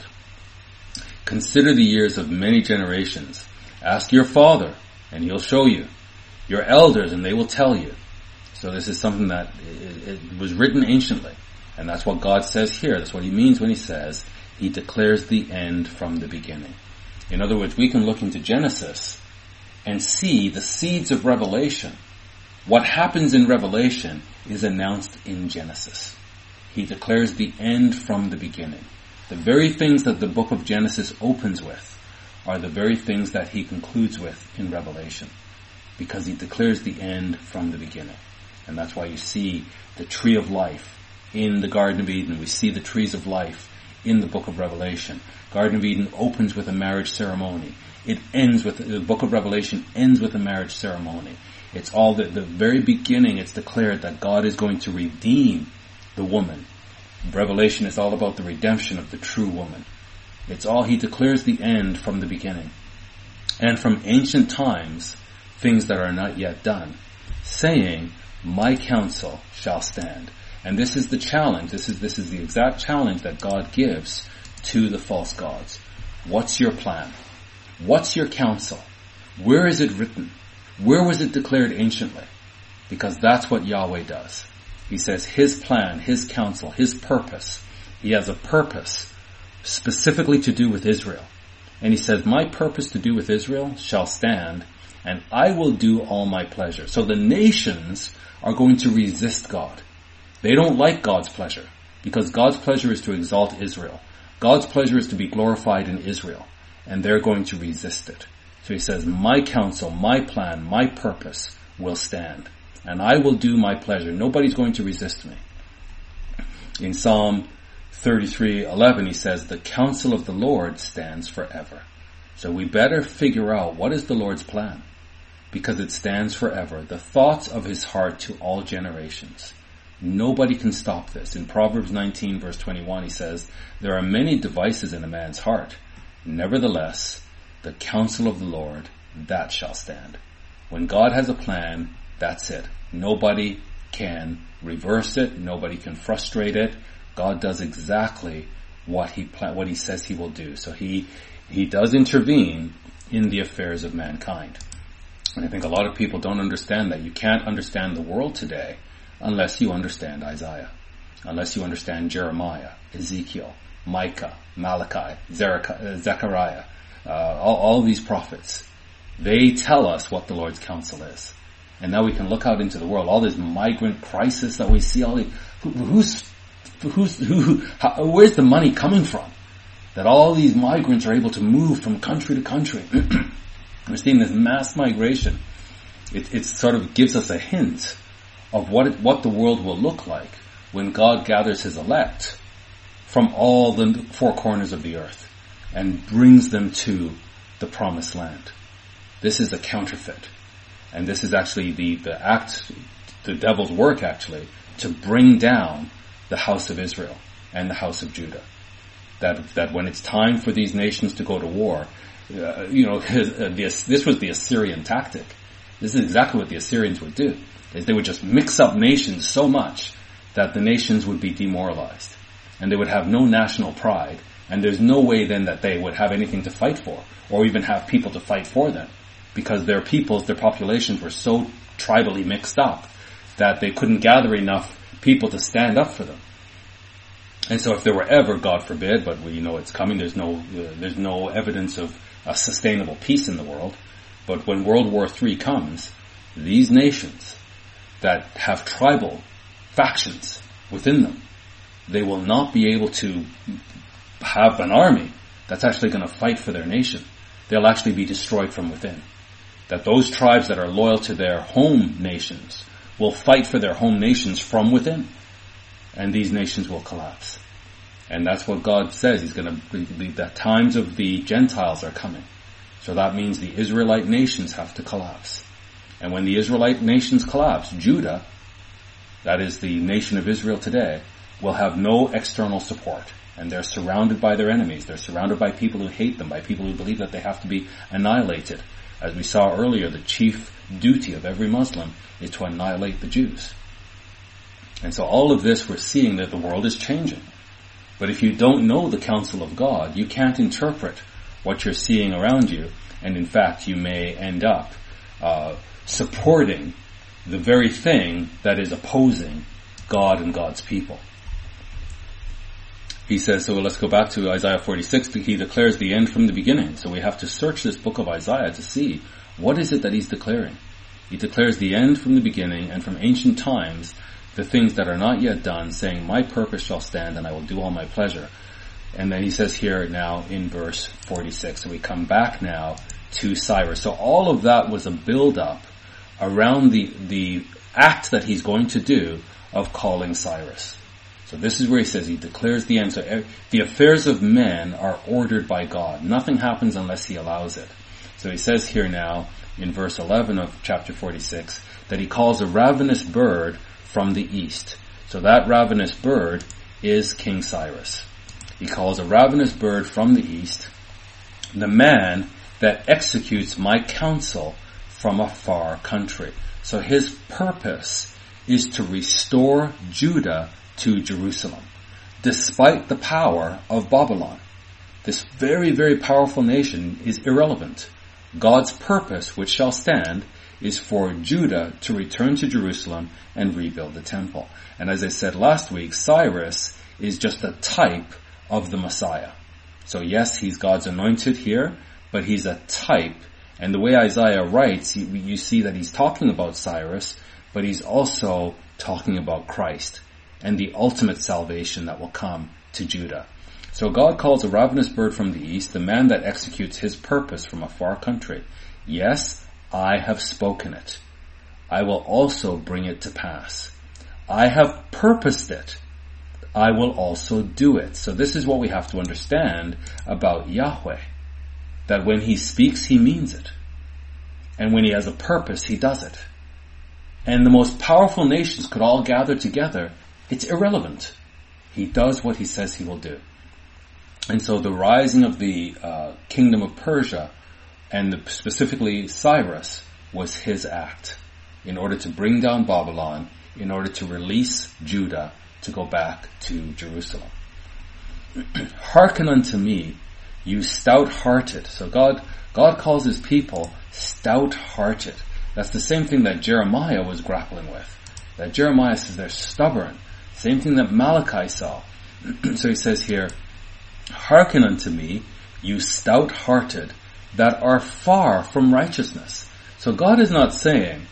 Consider the years of many generations. Ask your father, and he'll show you. Your elders, and they will tell you. So this is something that it, it was written anciently. And that's what God says here. That's what he means when he says, he declares the end from the beginning. In other words, we can look into Genesis and see the seeds of Revelation. What happens in Revelation is announced in Genesis. He declares the end from the beginning. The very things that the book of Genesis opens with are the very things that he concludes with in Revelation, because he declares the end from the beginning. And that's why you see the tree of life in the Garden of Eden. We see the trees of life in the book of Revelation. Garden of Eden opens with a marriage ceremony. It ends with, the book of Revelation ends with a marriage ceremony. It's all the, the very beginning, it's declared that God is going to redeem the woman. Revelation is all about the redemption of the true woman. It's all, he declares the end from the beginning. And from ancient times, things that are not yet done, saying, my counsel shall stand. And this is the challenge, this is, this is the exact challenge that God gives to the false gods. What's your plan? What's your counsel? Where is it written? Where was it declared anciently? Because that's what Yahweh does. He says his plan, his counsel, his purpose. He has a purpose specifically to do with Israel. And he says, my purpose to do with Israel shall stand, and I will do all my pleasure. So the nations are going to resist God. They don't like God's pleasure, because God's pleasure is to exalt Israel. God's pleasure is to be glorified in Israel, and they're going to resist it. So he says, my counsel, my plan, my purpose will stand, and I will do my pleasure. Nobody's going to resist me. In Psalm thirty-three eleven, he says, the counsel of the Lord stands forever. So we better figure out what is the Lord's plan, because it stands forever. The thoughts of his heart to all generations. Nobody can stop this. In Proverbs nineteen verse twenty-one, he says, there are many devices in a man's heart. Nevertheless, the counsel of the Lord, that shall stand. When God has a plan, That's it. Nobody can reverse it. Nobody can frustrate it. God does exactly what he pla- what he says he will do. So he he does intervene in the affairs of mankind. And I think a lot of people don't understand that. You can't understand the world today unless you understand Isaiah, unless you understand Jeremiah, Ezekiel, Micah, Malachi, Zechariah, uh, all, all these prophets. They tell us what the Lord's counsel is. And now we can look out into the world, all this migrant crisis that we see, all the, who, who's, who's, who, how, where's the money coming from? That all these migrants are able to move from country to country. We're seeing this mass migration. It, it sort of gives us a hint of what it, what the world will look like when God gathers his elect from all the four corners of the earth and brings them to the promised land. This is a counterfeit. And this is actually the, the act, the devil's work actually, to bring down the house of Israel and the house of Judah. That, that when it's time for these nations to go to war, uh, you know, this, this was the Assyrian tactic. This is exactly what the Assyrians would do, is they would just mix up nations so much that the nations would be demoralized. And they would have no national pride. And there's no way then that they would have anything to fight for, or even have people to fight for them. Because their peoples, their populations were so tribally mixed up that they couldn't gather enough people to stand up for them. And so if there were ever, God forbid, but we know it's coming, there's no, uh, there's no evidence of a sustainable peace in the world. But when World War Three comes, these nations that have tribal factions within them, they will not be able to have an army that's actually going to fight for their nation. They'll actually be destroyed from within. That those tribes that are loyal to their home nations will fight for their home nations from within. And these nations will collapse. And that's what God says. He's going to, the times of the Gentiles are coming. So that means the Israelite nations have to collapse. And when the Israelite nations collapse, Judah, that is the nation of Israel today, will have no external support. And they're surrounded by their enemies. They're surrounded by people who hate them, by people who believe that they have to be annihilated. As we saw earlier, the chief duty of every Muslim is to annihilate the Jews. And so all of this, we're seeing that the world is changing. But if you don't know the counsel of God, you can't interpret what you're seeing around you. And in fact, you may end up uh, supporting the very thing that is opposing God and God's people. He says, so let's go back to Isaiah forty-six. He declares the end from the beginning. So we have to search this book of Isaiah to see what is it that he's declaring. He declares the end from the beginning, and from ancient times, the things that are not yet done, saying, my purpose shall stand, and I will do all my pleasure. And then he says here now in verse forty-six. So we come back now to Cyrus. So all of that was a build-up around the, the act that he's going to do of calling Cyrus. So this is where he says he declares the end. So the affairs of men are ordered by God. Nothing happens unless he allows it. So he says here now in verse eleven of chapter forty-six that he calls a ravenous bird from the east. So that ravenous bird is King Cyrus. He calls a ravenous bird from the east, the man that executes my counsel from a far country. So his purpose is to restore Judah to Jerusalem, despite the power of Babylon. This very, very powerful nation is irrelevant. God's purpose, which shall stand, is for Judah to return to Jerusalem and rebuild the temple. And as I said last week, Cyrus is just a type of the Messiah. So yes, he's God's anointed here, but he's a type. And the way Isaiah writes, you, you see that he's talking about Cyrus, but he's also talking about Christ and the ultimate salvation that will come to Judah. So God calls a ravenous bird from the east, the man that executes his purpose from a far country. Yes, I have spoken it. I will also bring it to pass. I have purposed it. I will also do it. So this is what we have to understand about Yahweh. That when he speaks, he means it. And when he has a purpose, he does it. And the most powerful nations could all gather together. It's irrelevant. He does what he says he will do. And so the rising of the uh, kingdom of Persia, and the, specifically Cyrus, was his act. in order to bring down Babylon, in order to release Judah to go back to Jerusalem. Hearken unto me, you stout-hearted. So God, God calls his people stout-hearted. That's the same thing that Jeremiah was grappling with. That Jeremiah says they're stubborn. Same thing that Malachi saw. So he says here, hearken unto me, you stout-hearted, that are far from righteousness. So God is not saying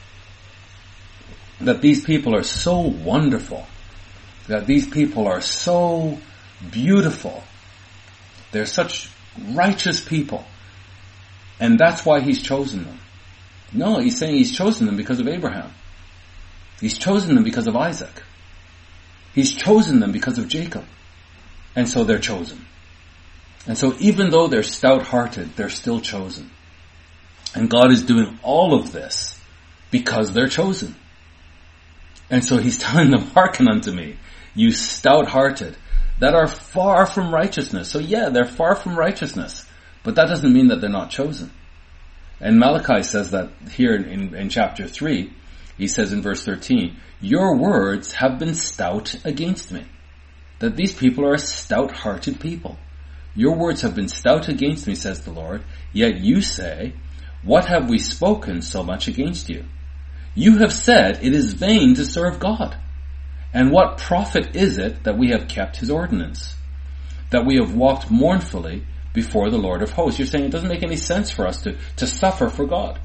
that these people are so wonderful, that these people are so beautiful, they're such righteous people, and that's why he's chosen them. No, he's saying he's chosen them because of Abraham. He's chosen them because of Isaac. He's chosen them because of Jacob. And so they're chosen. And so even though they're stout-hearted, they're still chosen. And God is doing all of this because they're chosen. And so he's telling them, hearken unto me, you stout-hearted, that are far from righteousness. So yeah, they're far from righteousness, but that doesn't mean that they're not chosen. And Malachi says that here in, in, in chapter three, he says in verse thirteen, your words have been stout against me. That these people are a stout-hearted people. Your words have been stout against me, says the Lord, yet you say, what have we spoken so much against you? You have said it is vain to serve God. And what profit is it that we have kept his ordinance? That we have walked mournfully before the Lord of hosts. You're saying it doesn't make any sense for us to, to suffer for God.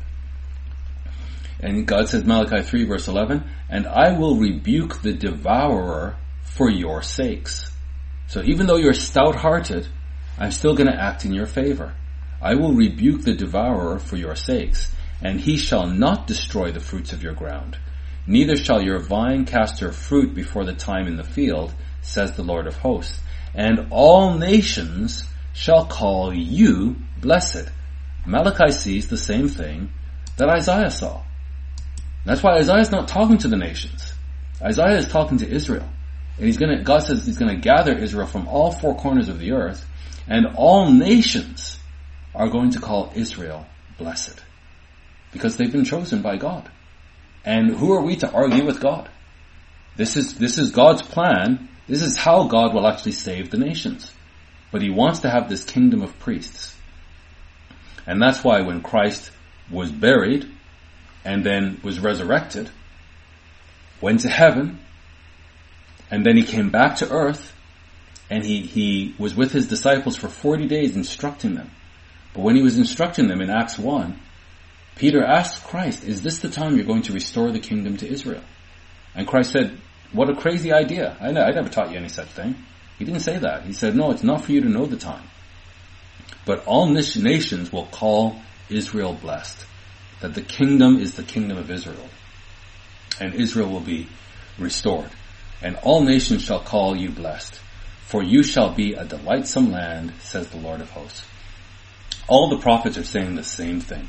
And God says, Malachi three verse eleven, and I will rebuke the devourer for your sakes. So even though you're stout-hearted, I'm still going to act in your favor. I will rebuke the devourer for your sakes, and he shall not destroy the fruits of your ground. Neither shall your vine cast her fruit before the time in the field, says the Lord of hosts. And all nations shall call you blessed. Malachi sees the same thing that Isaiah saw. That's why Isaiah's not talking to the nations. Isaiah is talking to Israel. And he's gonna, God says he's gonna gather Israel from all four corners of the earth, and all nations are going to call Israel blessed. Because they've been chosen by God. And who are we to argue with God? This is, this is God's plan. This is how God will actually save the nations. But he wants to have this kingdom of priests. And that's why when Christ was buried and then was resurrected, went to heaven, and then he came back to earth, and he, he was with his disciples for forty days instructing them. But when he was instructing them in Acts one, Peter asked Christ, is this the time you're going to restore the kingdom to Israel? And Christ said, what a crazy idea. I, I never taught you any such thing. He didn't say that. He said, no, it's not for you to know the time. But all nations will call Israel blessed. That the kingdom is the kingdom of Israel. And Israel will be restored. And all nations shall call you blessed. For you shall be a delightsome land, says the Lord of hosts. All the prophets are saying the same thing.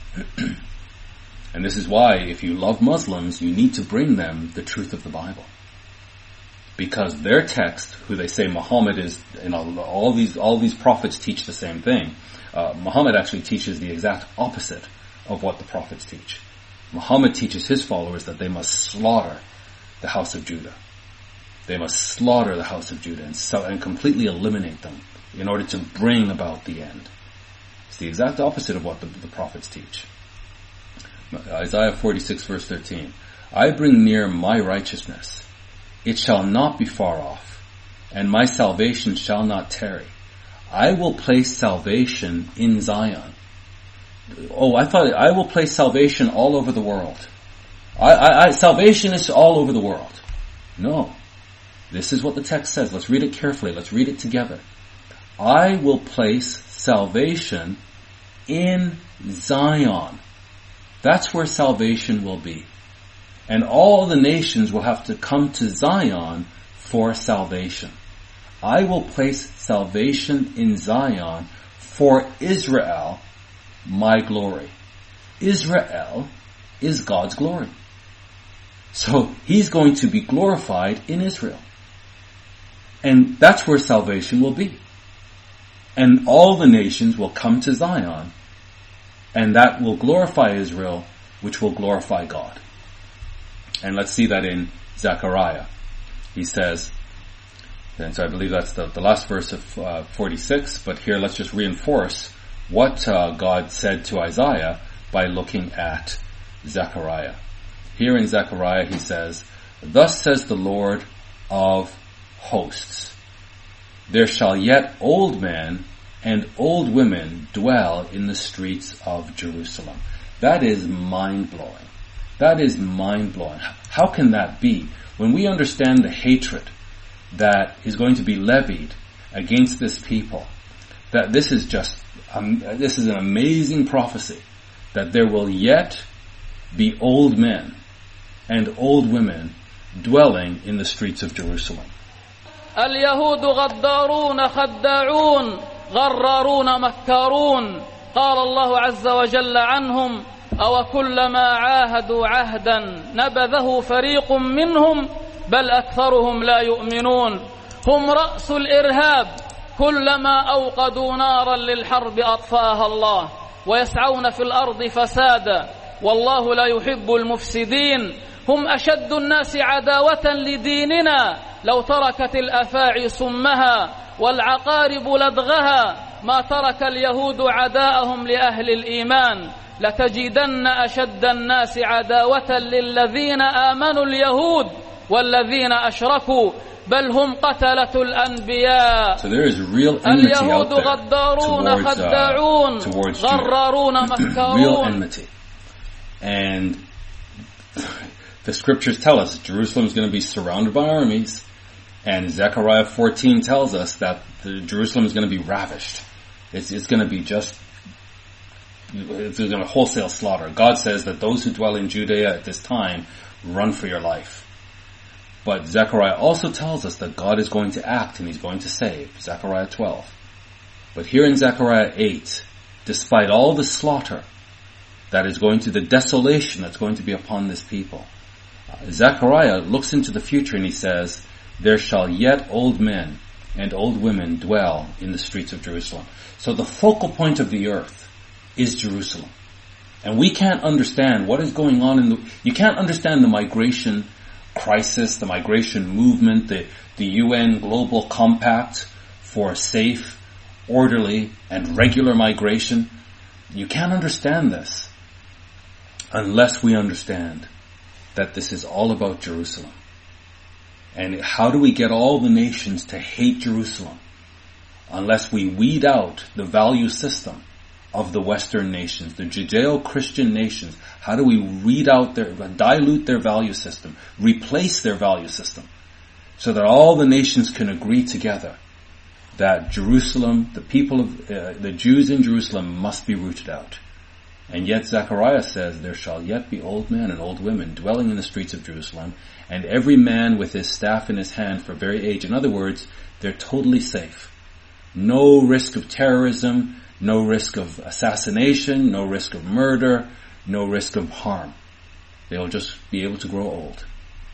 And this is why, if you love Muslims, you need to bring them the truth of the Bible. Because their text, who they say Muhammad is, you know, all these, all these prophets teach the same thing. Uh, Muhammad actually teaches the exact opposite of what the prophets teach. Muhammad teaches his followers that they must slaughter the house of Judah. They must slaughter the house of Judah and, so, and completely eliminate them in order to bring about the end. It's the exact opposite of what the, the prophets teach. Isaiah forty-six verse thirteen. I bring near my righteousness. It shall not be far off, and my salvation shall not tarry. I will place salvation in Zion. Oh, I thought I will place salvation all over the world. I, I, I, salvation is all over the world. No. This is what the text says. Let's read it carefully. Let's read it together. I will place salvation in Zion. That's where salvation will be. And all the nations will have to come to Zion for salvation. I will place salvation in Zion for Israel, my glory. Israel is God's glory. So he's going to be glorified in Israel. And that's where salvation will be. And all the nations will come to Zion. And that will glorify Israel which will glorify God. And let's see that in Zechariah. He says, and so I believe that's the, the last verse of uh, forty-six, but here let's just reinforce what uh, God said to Isaiah by looking at Zechariah. Here in Zechariah he says, "Thus says the Lord of hosts, there shall yet old men and old women dwell in the streets of Jerusalem." That is mind-blowing. That is mind-blowing. How can that be? When we understand the hatred that is going to be levied against this people, that this is just, um, this is an amazing prophecy, that there will yet be old men and old women dwelling in the streets of Jerusalem. اليهود غدارون خداعون غرارون مكارون قال الله عز وجل عنهم أو كلما عاهدوا عهدا نبذه فريق منهم بل أكثرهم لا يؤمنون هم رأس الإرهاب كلما أوقدوا نارا للحرب أطفاها الله ويسعون في الأرض فسادا والله لا يحب المفسدين هم أشد الناس عداوة لديننا لو تركت الأفاعي سمها والعقارب لدغها ما ترك اليهود عداءهم لأهل الإيمان لتجدن أشد الناس عداوة للذين آمنوا اليهود والذين أشركوا بل هم قتلة الأنبياء. So there is real enmity out there towards, uh, towards Judah. Real enmity. And the scriptures tell us Jerusalem is going to be surrounded by armies, and Zechariah fourteen tells us that the Jerusalem is going to be ravished. It's, it's going to be just, it's going to wholesale slaughter. God says that those who dwell in Judea at this time run for your life. But Zechariah also tells us that God is going to act and He's going to save. Zechariah twelve. But here in Zechariah eight, despite all the slaughter that is going to, the desolation that's going to be upon this people, uh, Zechariah looks into the future and he says, there shall yet old men and old women dwell in the streets of Jerusalem. So the focal point of the earth is Jerusalem. And we can't understand what is going on in the, you can't understand the migration crisis, the migration movement, the, the U N Global Compact for safe, orderly, and regular migration. You can't understand this unless we understand that this is all about Jerusalem. And how do we get all the nations to hate Jerusalem unless we weed out the value system of the Western nations, the Judeo-Christian nations? How do we weed out their, dilute their value system, replace their value system, so that all the nations can agree together that Jerusalem, the people of, uh, the Jews in Jerusalem must be rooted out? And yet Zechariah says, there shall yet be old men and old women dwelling in the streets of Jerusalem, and every man with his staff in his hand for very age. In other words, they're totally safe. No risk of terrorism, no risk of assassination, no risk of murder, no risk of harm. They'll just be able to grow old.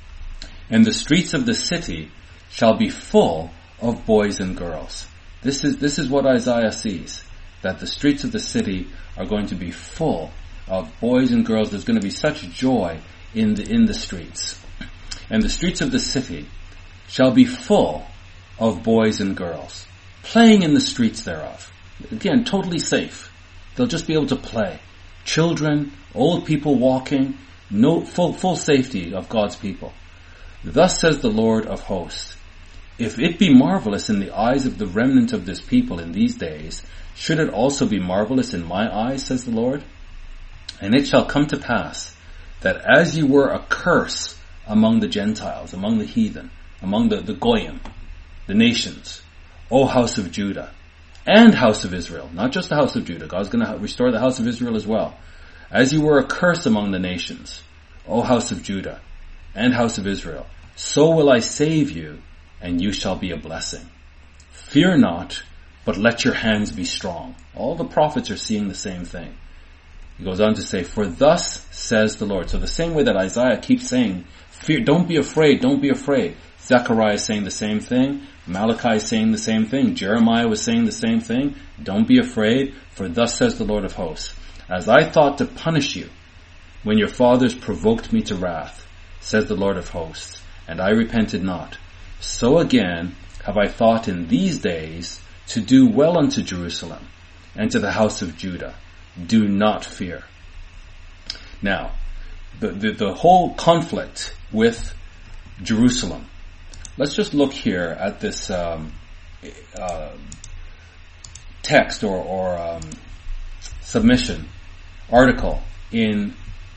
And the streets of the city shall be full of boys and girls. This is, this is what Isaiah sees, that the streets of the city are going to be full of boys and girls. There's going to be such joy in the, in the streets. And the streets of the city shall be full of boys and girls, playing in the streets thereof. Again, totally safe. They'll just be able to play. Children, old people walking, no full, full safety of God's people. Thus says the Lord of hosts, if it be marvelous in the eyes of the remnant of this people in these days, should it also be marvelous in my eyes, says the Lord? And it shall come to pass that as you were a curse among the Gentiles, among the heathen, among the, the Goyim, the nations, O house of Judah, and house of Israel, not just the house of Judah. God's going to restore the house of Israel as well. As you were a curse among the nations, O house of Judah, and house of Israel, so will I save you, and you shall be a blessing. Fear not, but let your hands be strong. All the prophets are seeing the same thing. He goes on to say, for thus says the Lord. So the same way that Isaiah keeps saying, fear, don't be afraid, don't be afraid. Zechariah is saying the same thing. Malachi is saying the same thing. Jeremiah was saying the same thing. Don't be afraid, for thus says the Lord of hosts. As I thought to punish you when your fathers provoked me to wrath, says the Lord of hosts, and I repented not. So again have I thought in these days to do well unto Jerusalem and to the house of Judah. Do not fear. Now, the, the, the whole conflict with Jerusalem. Let's just look here at this um, uh, text or, or um, submission article in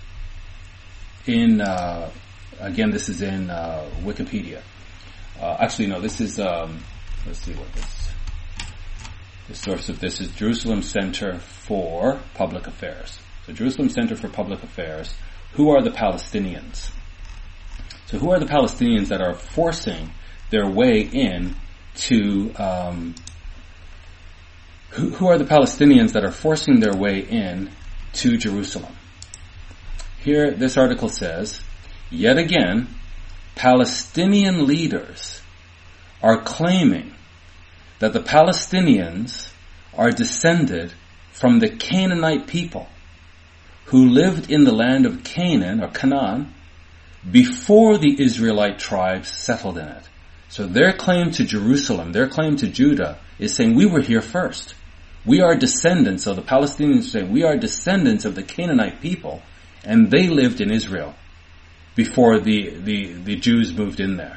in uh, again. This is in uh, Wikipedia. Uh, actually, no. This is um, let's see what this. The source of this is Jerusalem Center for Public Affairs. So, Jerusalem Center for Public Affairs. Who are the Palestinians? So who are the Palestinians that are forcing their way in to, um, who, who are the Palestinians that are forcing their way in to Jerusalem? Here, this article says, yet again, Palestinian leaders are claiming that the Palestinians are descended from the Canaanite people who lived in the land of Canaan or Canaan before the Israelite tribes settled in it. So their claim to Jerusalem, their claim to Judah, is saying we were here first. We are descendants, so the Palestinians say we are descendants of the Canaanite people, and they lived in Israel before the, the, the Jews moved in there.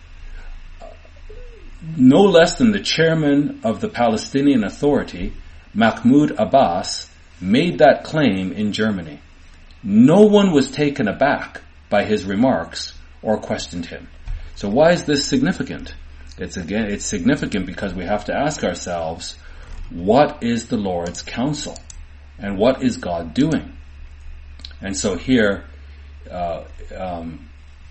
No less than the chairman of the Palestinian Authority, Mahmoud Abbas, made that claim in Germany. No one was taken aback by his remarks or questioned him. So why is this significant? It's again, it's significant because we have to ask ourselves, what is the Lord's counsel? And what is God doing? And so here, uh, um,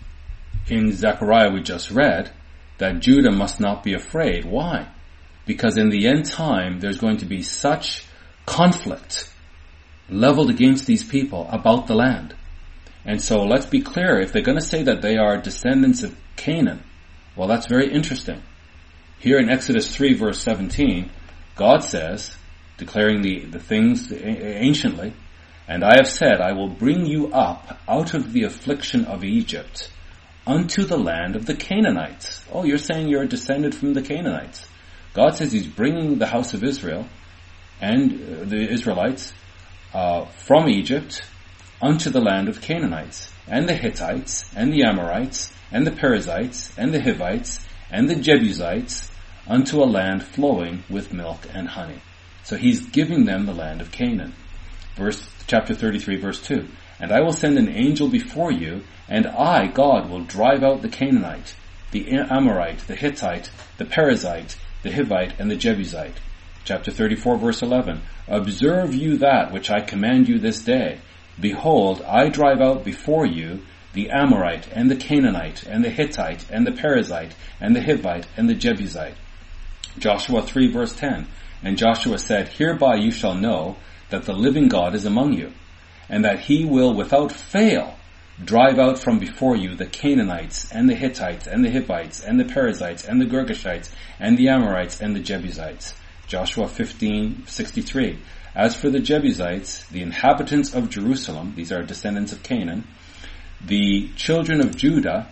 in Zechariah we just read, that Judah must not be afraid. Why? Because in the end time, there's going to be such conflict leveled against these people about the land. And so let's be clear, if they're going to say that they are descendants of Canaan, well, that's very interesting. Here in Exodus three verse seventeen, God says, declaring the, the things anciently, and I have said, I will bring you up out of the affliction of Egypt unto the land of the Canaanites. Oh, you're saying you're descended from the Canaanites. God says he's bringing the house of Israel and uh, the Israelites uh, from Egypt unto the land of Canaanites, and the Hittites, and the Amorites, and the Perizzites, and the Hivites, and the Jebusites, unto a land flowing with milk and honey. So he's giving them the land of Canaan. Verse, chapter thirty-three, verse two. And I will send an angel before you, and I, God, will drive out the Canaanite, the Amorite, the Hittite, the Perizzite, the Hivite, and the Jebusite. Chapter thirty-four, verse eleven. Observe you that which I command you this day. Behold, I drive out before you the Amorite, and the Canaanite, and the Hittite, and the Perizzite, and the Hivite, and the Jebusite. Joshua three, verse ten. And Joshua said, hereby you shall know that the living God is among you, and that he will without fail drive out from before you the Canaanites, and the Hittites, and the Hivites, and the Perizzites, and the Girgashites, and the Amorites, and the Jebusites. Joshua fifteen, sixty-three. As for the Jebusites, the inhabitants of Jerusalem, these are descendants of Canaan, the children of Judah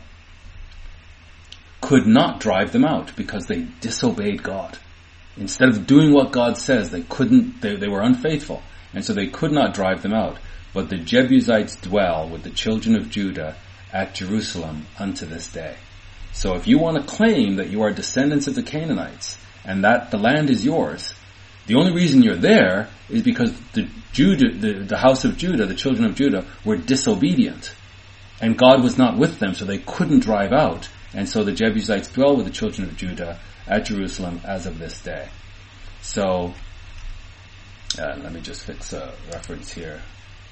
could not drive them out because they disobeyed God. Instead of doing what God says, they couldn't, they, they were unfaithful, and so they could not drive them out. But the Jebusites dwell with the children of Judah at Jerusalem unto this day. So if you want to claim that you are descendants of the Canaanites, and that the land is yours, the only reason you're there is because the Judah, the, the house of Judah, the children of Judah, were disobedient. And God was not with them, so they couldn't drive out. And so the Jebusites dwell with the children of Judah at Jerusalem as of this day. So, uh, let me just fix a reference here.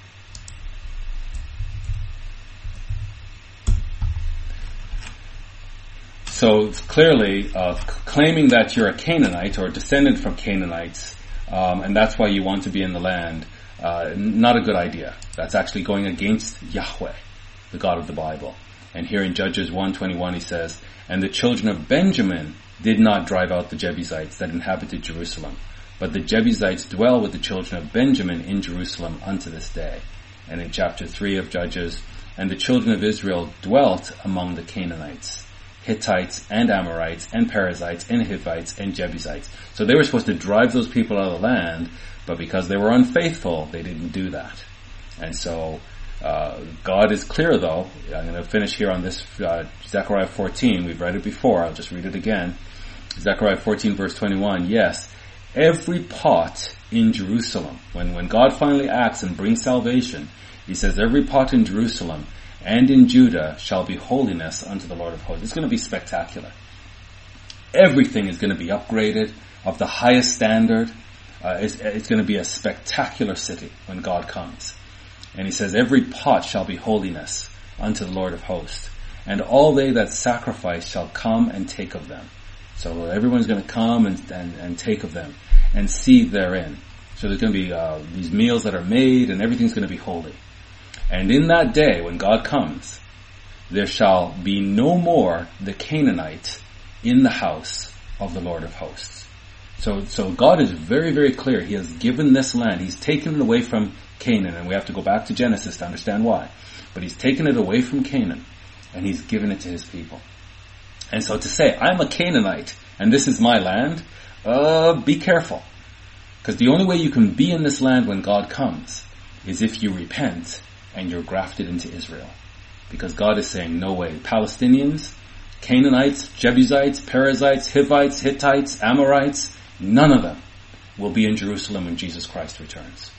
So clearly, uh, claiming that you're a Canaanite or a descendant from Canaanites, um, and that's why you want to be in the land, uh, not a good idea. That's actually going against Yahweh, the God of the Bible. And here in Judges one twenty-one he says, and the children of Benjamin did not drive out the Jebusites that inhabited Jerusalem, but the Jebusites dwell with the children of Benjamin in Jerusalem unto this day. and in chapter three of Judges, and the children of Israel dwelt among the Canaanites, Hittites and Amorites and Perizzites and Hivites and Jebusites. So they were supposed to drive those people out of the land, but because they were unfaithful, they didn't do that. And so uh, God is clear, though. I'm going to finish here on this uh, Zechariah fourteen. We've read it before. I'll just read it again. Zechariah fourteen verse twenty-one. Yes, every pot in Jerusalem, when, when God finally acts and brings salvation, he says every pot in Jerusalem and in Judah shall be holiness unto the Lord of hosts. It's going to be spectacular. Everything is going to be upgraded of the highest standard. Uh, it's, it's going to be a spectacular city when God comes. And he says, every pot shall be holiness unto the Lord of hosts. And all they that sacrifice shall come and take of them. So everyone's going to come and, and, and take of them and seethe therein. So there's going to be uh, these meals that are made, and everything's going to be holy. And in that day, when God comes, there shall be no more the Canaanite in the house of the Lord of hosts. So, so God is very, very clear. He has given this land. He's taken it away from Canaan, and we have to go back to Genesis to understand why. But he's taken it away from Canaan, and he's given it to his people. And so to say, I'm a Canaanite, and this is my land, uh, be careful. Because the only way you can be in this land when God comes is if you repent and you're grafted into Israel. Because God is saying, no way. Palestinians, Canaanites, Jebusites, Perizzites, Hivites, Hittites, Amorites, none of them will be in Jerusalem when Jesus Christ returns.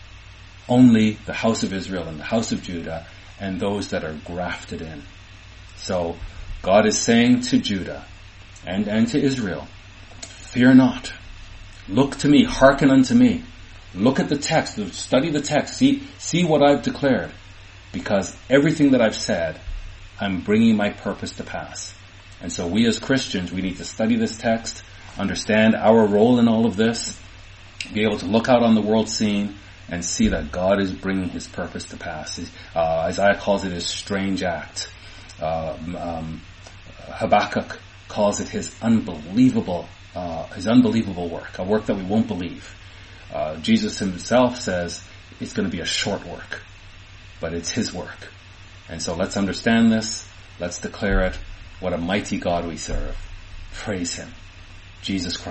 Only the house of Israel and the house of Judah and those that are grafted in. So God is saying to Judah and, and to Israel, fear not. Look to me, hearken unto me. Look at the text, study the text, see, see what I've declared. Because everything that I've said, I'm bringing my purpose to pass. And so we as Christians, we need to study this text, understand our role in all of this, be able to look out on the world scene and see that God is bringing his purpose to pass. Uh, Isaiah calls it his strange act. Uh, um, Habakkuk calls it his unbelievable, uh, his unbelievable work, a work that we won't believe. Uh, Jesus himself says it's going to be a short work, but it's his work. And so let's understand this. Let's declare it. What a mighty God we serve. Praise him. Jesus Christ.